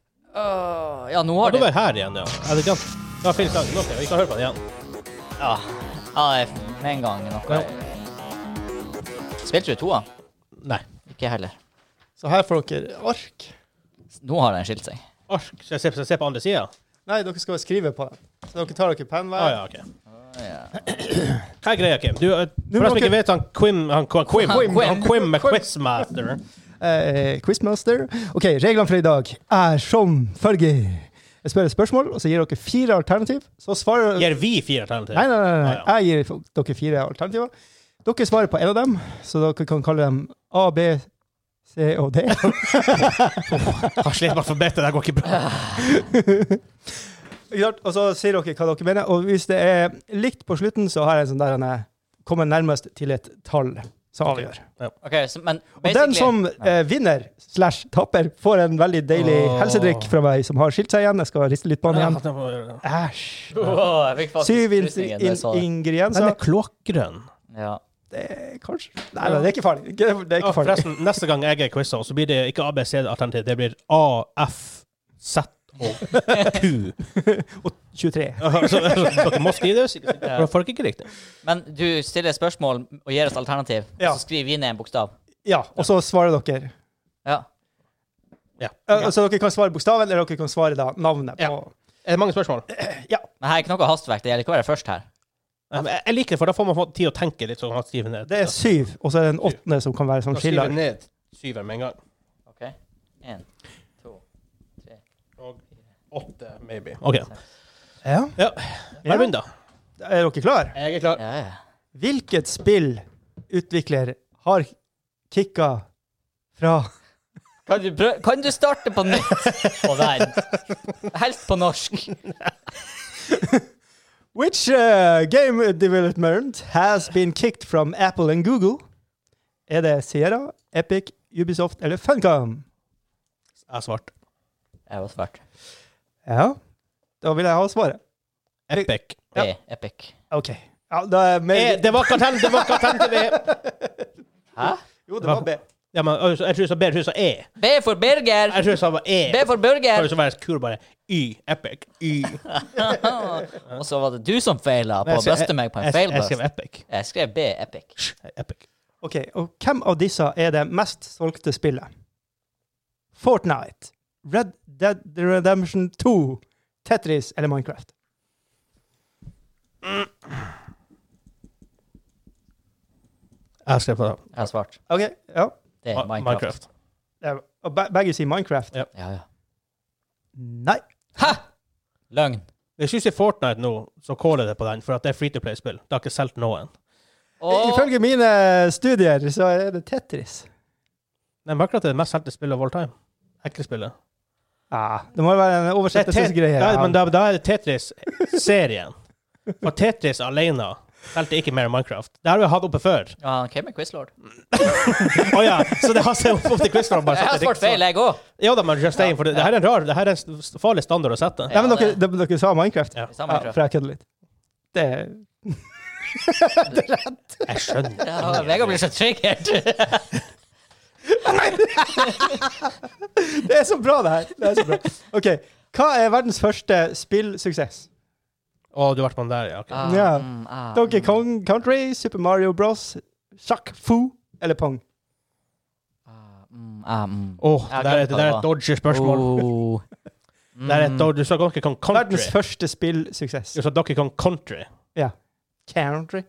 Åh, ja, nå Ja, har du det... var her igjen, ja. Er det galt? Ja, feil sang. Ok, vi kan høre på den igjen. Ja, ja det er med en gang noe... Ja. Spilte du toa? Nei. Ikke heller. Så her får dere ark. Nå har den skilt seg. Ark. Skal jeg se, skal jeg se på andre siden? Nei, dere skal skrive på den. Så dere tar dere penn hver. Ah, ja, ok. Åh, ja. Hva er greia, Kim? Du, eh, Nå for deg som må ikke vet, han Quim, han, han, Quim, Han Quim. han Quim med Quizmaster. Eh, Quizmaster. Ok, reglene for i dag er som følger. Jeg spør et spørsmål, og så gir dere fire alternativ. Så svarer... Gir vi fire alternativer? Nei, nei, nei, nei. Ah, ja. Jeg gir dere fire alternativer. Dere svarer på en av dem, så dere kan kalle dem A, B, C og D. Han slet med alfabetet, det går ikke bra. Ikke sant? Og så sier dere hva dere mener. Og hvis det er likt på slutten, så har jeg en sånn der han kommer nærmest til et tall som avgjør. Ok, så, men Og den basically... som eh, vinner slash tapper, får en veldig deilig Åh. helsedrikk fra meg, som har skilt seg igjen. Jeg skal riste litt på den igjen. Ja, Æsj. Åh, jeg fikk faktisk Syv in frysninger da in jeg så det. Den ingredienser. er klokkgrønn. Ja. Det er kanskje... Nei, nei, det er ikke farlig. Det er det er Ja, ikke farlig. forresten, neste gang jeg er quizzer, så blir det ikke A, B, C-alternativ, det blir A, F, Z og Q. Og tjuetre. Så, dere må skrive det, for da får dere ikke riktig. Men du stiller spørsmål og gir oss alternativ, Ja. så skriver vi ned en bokstav. Ja, og så svarer dere. Ja. Ja. Ja, så dere kan svare bokstaven, eller dere kan svare da navnet på... Ja. Er det mange spørsmål? Men her er ikke noe hastverk, det gjelder ikke å være først her. Ja, men Jeg liker det, for da får man få tid å tenke litt, så man skriver ned. Det er syv, og så er det en åttende som kan være som Da skriver skiller. jeg ned syver med en gang. Ok. En, to, tre. Og åtte, maybe. Ok. Ja. Ja, vær begynn da. Er dere klar? Jeg er klar. Ja, ja. Hvilket spill utvikler har kicka fra... Kan du, prøv, kan du starte på nytt på den? Helst på norsk. Which uh, game development has been kicked from Apple and Google? Er det Sierra, Epic, Ubisoft eller Funcom? Jeg har svart. Jeg var svært. Ja, da vil jeg ha svaret. Epic. B, Ja. Epic. Ok. Ja, da er E, med... det var ikke altern- det var ikke alternativ E. Hæ? Jo, det var B. Ja, men altså, jeg tror jeg sa B, jeg tror jeg sa E. B for Birger! Jeg tror jeg sa bare E. B for Det burger! kan jo være kul bare Y. Epic. Y. Og så var det du som feila på å buste meg på en Jeg- Jeg failbust. skrev Epic. Jeg skrev B, Epic. Epic. Ok, og hvem av disse er det mest solgte spillet? Fortnite, Red Dead Redemption to, Tetris eller Minecraft? Jeg har skrevet på det. Jeg har svart. Ok, ja. Det er Ma- Minecraft. Minecraft. Ja, og be- begge sier Minecraft. Ja. Ja, ja. Nei. Hæ? Løgn. Hvis du sier Fortnite nå, så caller det på den, for at det er free-to-play-spill. Det har ikke solgt noen. Og Ifølge mine studier så er det Tetris. Nei, Minecraft er det mest solgte spillet of all time. Ekle spillet. Ja, det må være en oversettelsesgreie. Ja, men da, da er det Tetris-serien. For Tetris alene Spilte ikke mer Minecraft. Det har vi hatt oppe før. Ja, han came med Quizlord. Å ja, så det har seg opp til Quizlord. Jeg har svart feil, jeg òg. Ja da, men just saying, for det, det her er en rar, det her er en farlig standard å sette. Ja, men Ja, dere, de, dere sa Minecraft. Ja. Vi sa Ja, Minecraft. for jeg kødder litt. Det er Jeg skjønner. Ja, Vegard blir så triggert. Det er så bra, det her. Det er så bra. OK. Hva er verdens første spillsuksess? Å, du har vært på den der, ja. ok. Ah, Ja. mm, ah, Donkey mm. Kong Country, Super Mario Bros, Sjakk Fu eller Pong? Ah, mm, ah, mm. Åh, Jeg har det, er- glemt det hva er det et dodgy spørsmål. Oh. Det er et Mm. dodgy, du sa Donkey Kong Country. Verdens første spillsuksess. Du sa Donkey Kong Country. Ja. Country.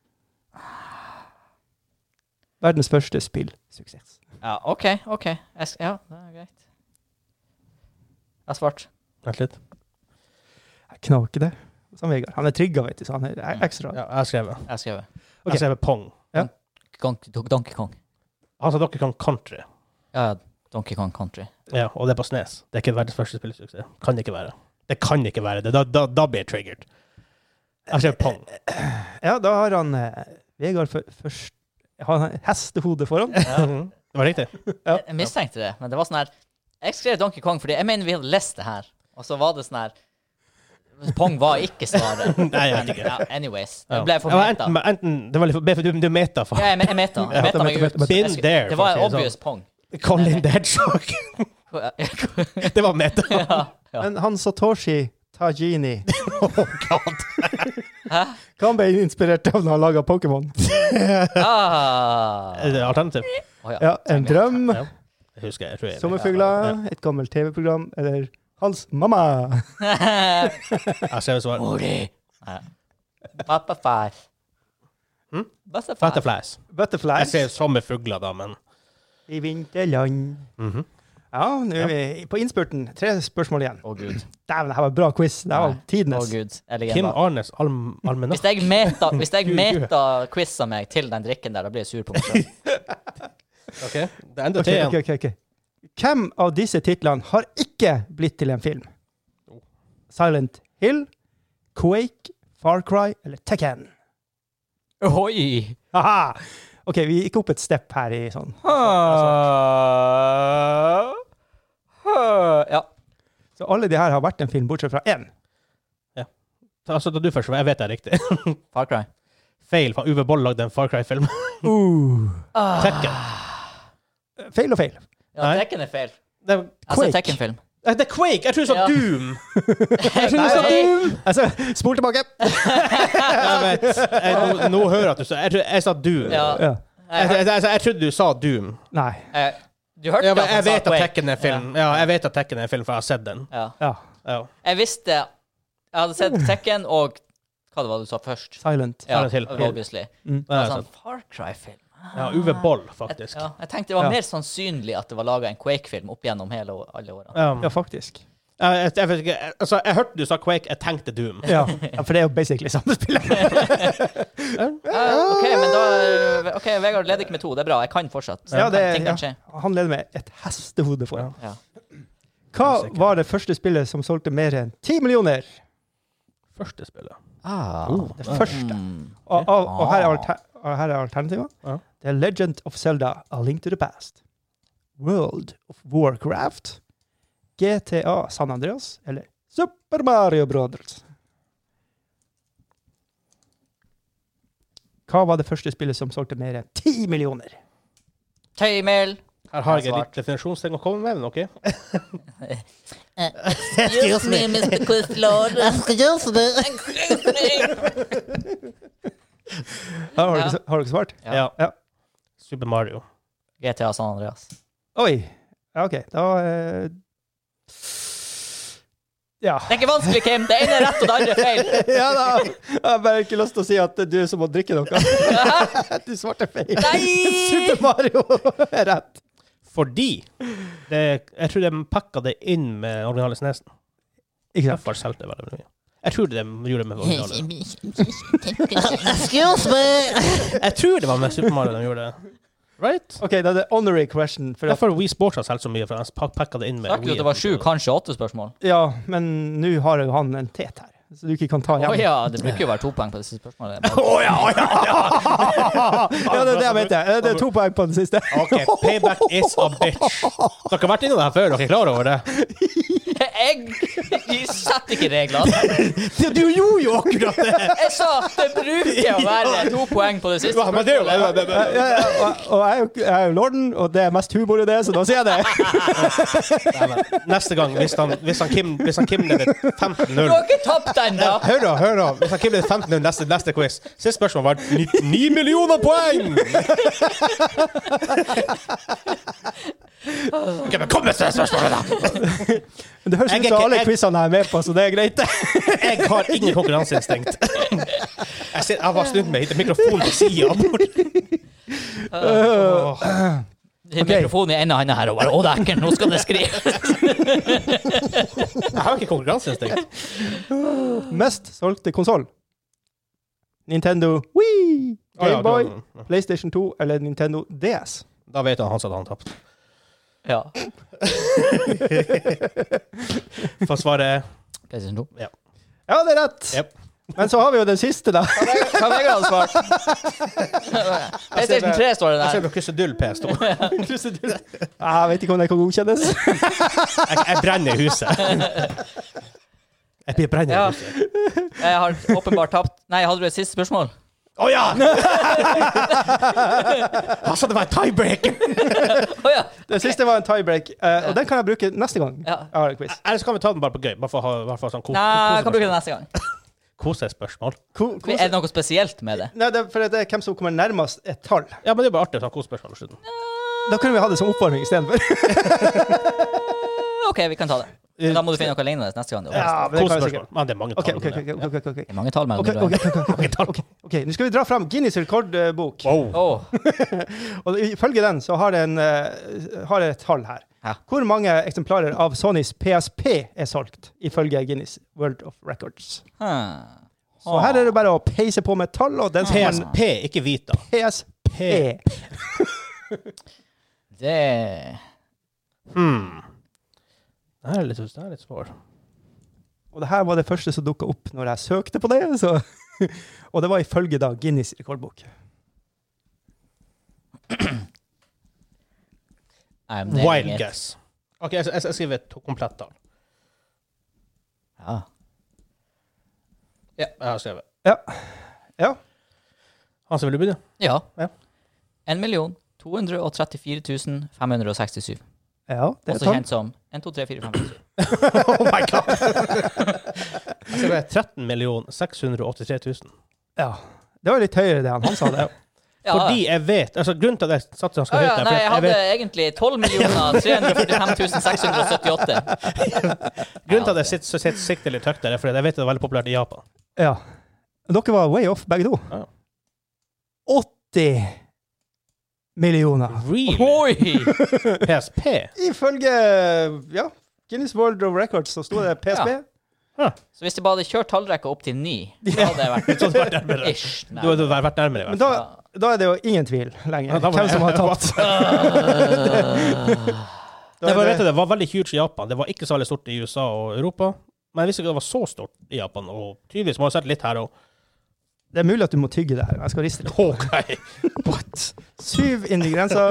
Verdens første spillsuksess. Ja, OK, OK. Jeg, sk- ja, det er greit. Jeg har svart. Vent litt. Jeg knaker det. Som Vegard. Han er trigga, vet du, så han er e- ekstra. Ja, jeg har skrevet. Jeg har skrevet. Jeg har skrevet Pong. Donkey, Donkey Kong. Han sa Donkey Kong Country. Ja, Donkey Kong Country. Ja, og det er på Snes. Det er ikke verdens første spillsuksess. Kan det ikke være. Det kan ikke være det. Da, da, da blir jeg triggered. Jeg har skrevet Pong. Ja, da har han eh, Vegard for, først har han hestehode foran. Ja. Det var riktig. Ja. Jeg, jeg mistenkte det, men det var sånn her Jeg skrev Donkey Kong fordi jeg mener vi hadde lest det her, og så var det sånn her Pong var ikke svaret. Nei, jeg vet ikke. Ja, anyways. Ja. Det ble for Ja, meta. enten, enten, det var litt for, for du, du meta for Ja, jeg, jeg meta. Jeg meta meg ut. Been Jeg sk- there, Det for var å si det obvious Pong. Colin the Hedgehog. Det var meta. Ja, ja. Men han Satoshi Tajini, Oh god. Hæ? han ble inspirert av når han laga Pokémon. Ah. Er det alternativ? Å, Ja, en drøm, Ja. Det husker jeg. jeg tror jeg sommerfugler, et gammelt T V-program, eller hans mamma. Jeg ser svar. Mori. Ja. Butterflies. Hm? Butterflies. Butterflies. Jeg Butterflies ser sommerfugler da, men i vinterland. Mhm. Ja, nå er vi på innspurten. Tre spørsmål igjen. Å, Gud. Dæven, det her var en bra quiz. Det her var Å, tidenes. Gud. Jeg Kim legger Arnes alm Hvis almanakk. jeg meta, hvis jeg Gud, Gud. meta quiza meg til den drikken der, da blir jeg sur på meg selv. Ok, det er enda Ok, tre ok, igjen. ok, ok. Hvem av disse titlene har ikke blitt til en film? Silent Hill, Quake, Far Cry eller Tekken? Oi! Haha! OK, vi gikk opp et step her i sånn. Ja. Så alle de her har vært en film, bortsett fra én. Altså, da du først, jeg vet det er riktig. Far Cry. Feil, for Uwe Boll lagde en Far Cry-film. Uh. Tekken. Feil og feil. Ja, Nei. Tekken er feil. Det er, Altså, Quake. Tekken-film. Eh, det er Quake! Jeg tror du sa Ja. Doom! Jeg tror du sa Doom! Altså, spol tilbake. Jeg vet. Jeg, nå, nå hører jeg at du sa Jeg, tror, jeg sa Doom. Ja. Ja. Jeg, jeg, jeg, jeg trodde du sa Doom. Nei. Eh, Du hørte Ja, at men han jeg sa vet at Quake. Tekken er film. Ja, jeg vet at Tekken er film, for jeg har sett den. Ja. Ja. Ja. Jeg visste Jeg hadde sett Tekken og hva det var du sa først? Silent. Ja, Silent Hill. obviously. Mm. Det er Altså, sant. Far Cry-film. Ja, Uwe Boll, Jeg, faktisk. ja, jeg tenkte det var Ja. mer sannsynlig at det var laga en Quake-film opp gjennom hele, å- alle årene. Ja. Ja, faktisk. Jeg, jeg, jeg, vet ikke, altså, jeg hørte du sa Quake, jeg tenkte Doom. Ja. Ja, for det er jo basically samme spillet. Ja, OK, men da OK, Vegard leder ikke med to. Det er bra. Jeg kan fortsatt. Ja, det, Ting kan skje. ja. Han leder med et hestehode foran. Ja. Hva var det første spillet som solgte mer enn ti millioner? Første spillet. Ah. Det første. Mm. Og, og, og her er, alter, og her er alternativet. Ja. The Legend of Zelda, A Link to the Past. World of Warcraft. G T A San Andreas. Eller Super Mario Brothers. Hva var det første spillet som solgte mer enn ti millioner? Tøymel. Her har Jeg jeg har litt definisjonsting å komme med, men OK? Excuse me, mister Quizlord. Excuse me. Ja, har, Ja. dere, har dere svart? Ja. Ja. Super Mario. G T A San Andreas. Oi. Ja, OK. Da eh, Ja. Det er ikke vanskelig, Kim. Det ene er rett, og det andre er feil. Ja da. Jeg har bare ikke lyst til å si at du er som å drikke noe. Du svarte feil. Nei! Super Mario er rett. Fordi det, jeg tror de pakka det inn med originale Snesen. Ikke sant? Derfor solgte det veldig mye. Jeg tror de gjorde det med originale. Excuse me. Jeg tror det var med Super Mario de gjorde det. Right? OK, da er det honorary question. For at, Derfor Wii Sports har solgt så mye, for de pak- pakka det inn med Sagt jo at det var sju, kanskje åtte spørsmål. ja, men nå har jo han en tet her. så du ikke kan ta Å hjem. ja, det bruker jo å være to poeng på disse spørsmålene. Å ja, å ja, ja! Ja, det er det jeg mente. Det er to poeng på den siste. OK, payback is a bitch. Dere har vært innom det her før, dere er klar over det? Jeg, jeg setter ikke reglene. Du gjorde jo akkurat det! Jeg sa det bruker å være to poeng på det siste Ja, men det er jo spørsmålet. det, det, det. Ja, ja, og, og jeg er jo jeg er jo lorden, og det er mest humor i det, så da sier jeg det. Nei, men neste gang, hvis han, hvis han Kim, hvis han Kim leder femten Du null har ikke tapt ennå! Hør da, hør da. Hvis han Kim leder femten null neste, neste quiz, siste spørsmål var ni, ni millioner poeng! Ok, men kom med det spørsmålet da! Men det høres Jeg ut er som ikke- alle jeg- quizene jeg er med på, så det er greit. Jeg har ingen konkurranseinstinkt. Jeg, ser, jeg var snudd med mikrofonen på siden. Åh. Det er mikrofonen i ene hånda her, og bare, å, det er ikke, nå skal det skrive. Jeg har ikke konkurranseinstinkt. Mest solgte konsoll. Nintendo Wii, Å, ja, Game Boy, da- PlayStation to eller Nintendo D S. Da vet han Hans at han tapt. Ja. For svaret PlayStation to. ja. Ja, det er rett. Yep. Men så har vi jo den siste, da. Hva Vegard hadde svart? PlayStation tre står det Jeg ser der. på krusedull P S to. Jeg vet ikke om det kan godkjennes. Jeg, jeg brenner i huset. Jeg blir brenner Ja. i huset. Jeg har åpenbart tapt. Nei, hadde du et siste spørsmål? Å ja! Altså, det var en tiebreaker. Å ja. Det siste var en tiebreak, eh, og den kan jeg bruke neste gang. Ja. Jeg har en quiz. Eller så kan vi ta den bare på gøy. Bare for å ha i hvert fall sånn ko Nei, jeg kan bruke det neste gang. kosespørsmål. Ko kose- Er det noe spesielt med det? Nei, det er, for det er hvem som kommer nærmest et tall. Ja, men det er bare artig å ta kosespørsmål på slutten. Da kunne vi ha det som oppvarming istedenfor. OK, vi kan ta det. Men da må du finne noe lignende neste gang. Ja, men det kan jeg Kosespørsmål. sikkert. Men det er mange OK, tall. OK, OK. ok, ok, ok. Det er mange tall mellom Ok, ok, ok, ok, ok, ok. Ok, nå skal vi dra frem Guinness rekordbok. Wow. Åh, Og ifølge den så har det en, eh, har det et tall her. Ja. Hvor mange eksemplarer av Sonys P S P er solgt, ifølge Guinness World of Records? hm. Så her er det bare å peise på med tall, og den som P har S P, ikke Vita. P S P. Det Hmm. Det er litt, det er litt svår. Og det her var det første som dukket opp når jeg søkte på det, så... Og det var ifølge da Guinness rekordbok. I'm naming Wild it. guess. Ok, jeg, jeg, jeg skriver et komplett tall. Ja. Ja, jeg har skrevet. Ja. Ja. Hans, vil du begynne? Ja. Ja. en million to hundre og trettifire tusen fem hundre og sekstisju. Ja, det er Også tall. kjent som en, to, tre, fire, fem, seks. Oh my god! Jeg skrev tretten millioner seks hundre og åttitre tusen. Ja. Det var litt høyere det han, han sa det. Ja. Fordi jeg vet, altså grunnen til at jeg satte ganske Ja, høyt ja, der, nei, jeg for hadde jeg egentlig tolv millioner tre hundre og førtifem tusen seks hundre og syttiåtte. vet, grunnen til at jeg sitter, så sitter sikter litt høyt der, er fordi jeg vet det er veldig populært i Japan. Ja. Dere var way off, begge to. Ja. åtti millioner. Really? Oi! P S P? Ifølge, ja, Guinness World of Records så stod det P S P. Ja. Så hvis jeg bare hadde kjørt tallrekka opp til ni, så hadde jeg vært Så hadde det vært nærmere. ish. Du hadde vært nærmere i Men hvert fall. da, da er det jo ingen tvil lenger. Ja, da var Hvem som har jeg- tapt. Da Det var, er vet du, det var veldig huge i Japan. Det var ikke så veldig stort i U S A og Europa. Men jeg visste ikke det var så stort i Japan. Og tydeligvis må jeg ha sett litt her og Det er mulig at du må tygge det her. Jeg skal riste litt. OK. What? Syv inn i grensa.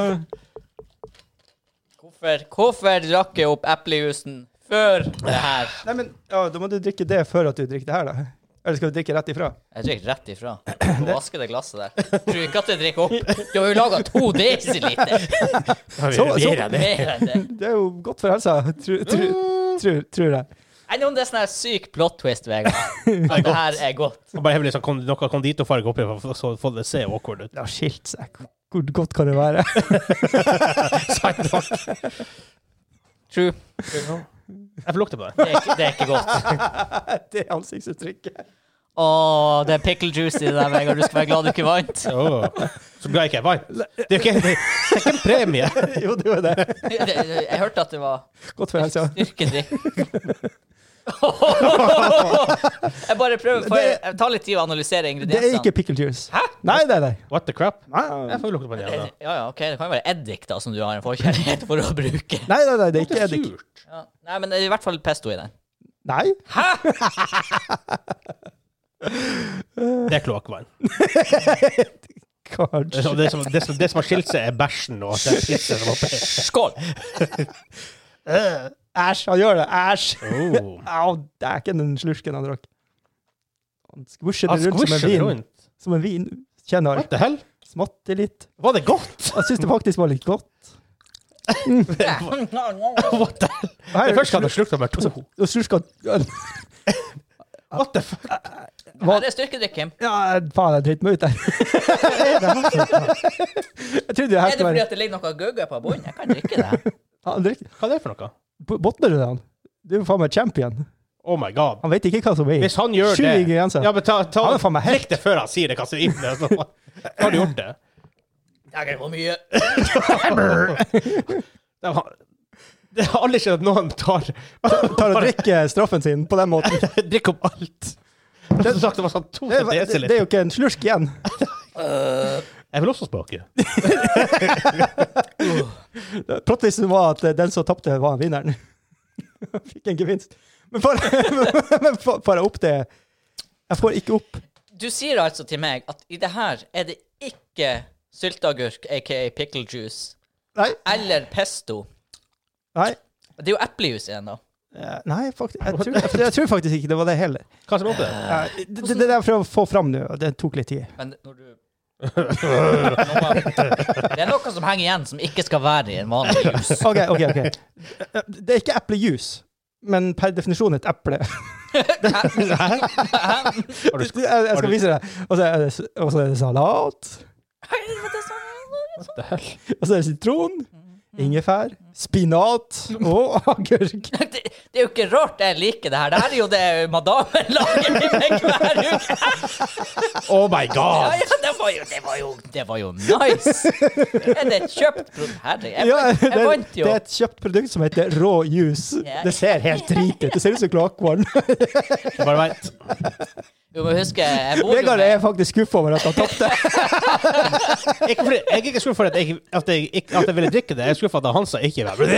Hvorfor, hvorfor drakk jeg opp eplejusen før det her? Nei, men ja, da må du drikke det før at du drikker det her, da. Eller skal du drikke rett ifra? Jeg drikker rett ifra. Du vasker det glasset der. Tror ikke at jeg drikker opp. Du har jo laget to desiliter. Så, Så- så- Mer enn det. Det er jo godt for helsa, tror tru, tru, tror jeg. Jeg vet om det er sånn her syk plot twist, Vegard. At det her er godt. Og bare hever litt sånn kon- noe konditorfarge oppi for så får det se awkward ut. Det har skilt seg. Hvor godt kan det være? Sant nok. True. Jeg får lukte på det. Det er ikke, det er ikke godt. Det er ansiktsuttrykket. Åh, det er pickle juice i det der, Vegard. Du skal være glad du ikke vant. Oh. Så glad jeg ikke er vant. Det er jo ikke, det er ikke en premie. Jo, det var det. Det- det- Jeg hørte at det var Godt for helsa. styrkedrikk. Jeg bare prøver, for Det- jeg tar litt tid å analysere Det er ingrediensene. ikke pickle juice. Hæ? Nei, nei, nei. What the crap? Nei, Jeg får lukte på den igjen. Ja, ja, ok. Det kan jo være eddik da, som du har en forkjærlighet for å bruke. nei, nei, nei det er Det ikke er eddik. surt. Ja. Nei, men det er i hvert fall pesto i den. Nei. Hæ?! Det er kloakkvann. Kanskje. Det, som- det, som- det, som- det som har skilt seg, er bæsjen og det er pisset som er oppi. Skål! Øh, Æsj, han gjør det. Æsj. Oh. Au, det er ikke den slurken han drakk. Han skvusjer Han det rundt som en squisher det vin. rundt. Som en vin. Kjenner. What the hell? Smatter litt. Var det godt? Jeg synes det faktisk var litt godt. What the hell? Her Det første hadde slukt nummer to. Og slurska... What the fuck? Hva er det styrkedrikk, Kim? Ja, faen, jeg driter meg ut der. Jeg trodde det her Er det skulle fordi være... at det ligger noe gugge på bunnen? Jeg kan drikke det. Han drikker... Hva er det for noe? Bottner du det han? Du er jo faen meg champion. Oh my god. Han vet ikke hva som er. Hvis han gjør Sju det... ingredienser. Ja, men ta, ta, Han er faen meg helt. drikk det før han sier det, hva som er inn det. Så har du gjort det. Jeg kan få mye. Det har, det har aldri skjedd at noen tar... Tar og drikker straffen sin på den måten. Drikk opp alt. Det er sagt det var sånn to Det, er- det, desiliter. det er jo ikke en slursk igjen. Jeg vil også smake. Plottvisten var at den som tapte var vinneren. Fikk en gevinst. Men får, men får får jeg opp det? Jeg får ikke opp. Du sier altså til meg at i det her er det ikke sylteagurk, aka pickle juice, Nei. eller pesto. Nei. Det er jo eplejus igjen, da. Eh, Nei, faktisk, jeg, tror, jeg, jeg tror faktisk ikke det var det heller. Hva som er oppi det? Eh, Det, det, det er for å få fram nå, og det tok litt tid. Men når du Det er noe som henger igjen som ikke skal være i en vanlig jus. Ok, ok, ok. Eh, Det er ikke eplejus, men per definisjon et eple. Har du Jeg, jeg skal vise deg. Og så er det, og så er det salat. What the hell? Og så er det sitron, ingefær, spinat og agurk. Det, det er jo ikke rart jeg liker det her. Det her er jo det madammen lager til meg hver uke. Oh my Ja, god! ja, det var jo, det var jo, det var jo nice. Er det et kjøpt produkt? Herre, jeg, Ja, vant- det, jeg vant jo. det er et kjøpt produkt som heter rå juice. Ja. Det ser helt drit ut. Det ser ut som kloakkvann. Jeg bare vet. Jo, men husk, jeg bor jo Vegard med... er faktisk skuffa over at han tapte. Ikke fordi, jeg er ikke skuffet for at jeg, at, jeg, ikke- at jeg ville drikke det. Jeg er skuffet for at han sa ikke vel.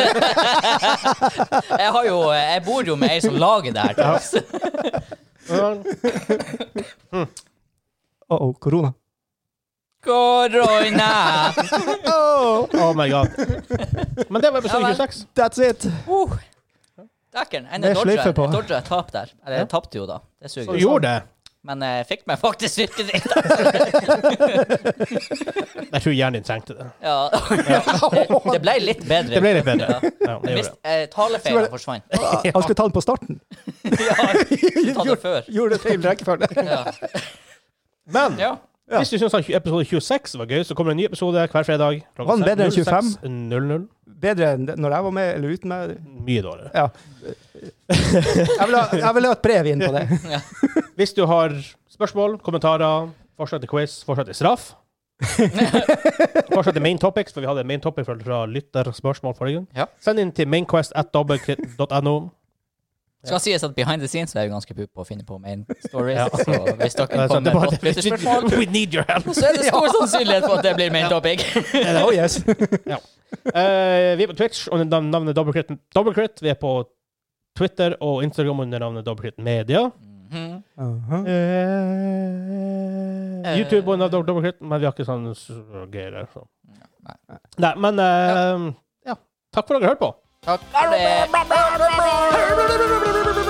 Jeg har jo, jeg bor jo med ei som lager det her til oss. Uh-oh, korona. Korona! Oh, Oh my god. Men det var episode Ja, vel. tjueseks. that's it. Uh, Dæken, enn Med jeg dodget sløyfe på. jeg dodget et tap der. Eller jeg tapte jo da. Det Så suger. gjorde det. Men jeg fikk meg faktisk styrkedritt. Jeg tror hjernen din trengte det. Ja. Det, det ble litt bedre. Det ble litt bedre. Ja. Ja, det gjorde Mist, det. eh, talefeilen forsvant. Han skulle ta den på starten. Ja, ta det før. Gjorde det feil rekkefølge. Ja. Men Ja. Ja. hvis du syns episode tjueseks var gøy, så kommer det en ny episode hver fredag. klokka Var den bedre enn tjuefem? null null. Bedre enn det- når jeg var med, eller uten meg. Mye dårligere. Ja. Jeg vil ha, jeg vil ha et brev inn på det. Ja. Hvis du har spørsmål, kommentarer, forslag til quiz, forslag til straff forslag til main topics, for vi hadde en main topic fra, fra lytterspørsmål forrige gang. Ja. Send inn til mainquest at dobbeltkritt punktum no. Skal sies at behind the scenes er jeg ganske pup på å finne på main stories. Ja. Så hvis dere Altså, kommer det med er et bare- godt lytterspørsmål, We need your help. så er det stor sannsynlighet for at det blir main topic. Oh yes. Eh, vi er på Twitch under nav- navnet Dobbeltkritt. Dobbeltkritt. Vi er på Twitter og Instagram under navnet Dobbeltkritt Media. Mhm. Uh-huh. Eh, YouTube under Dob- Dobbeltkritt, men vi har ikke sånn s- greier der. Så. Nei. Nei, men eh, ja. Takk for at dere hørte på. Takk for det.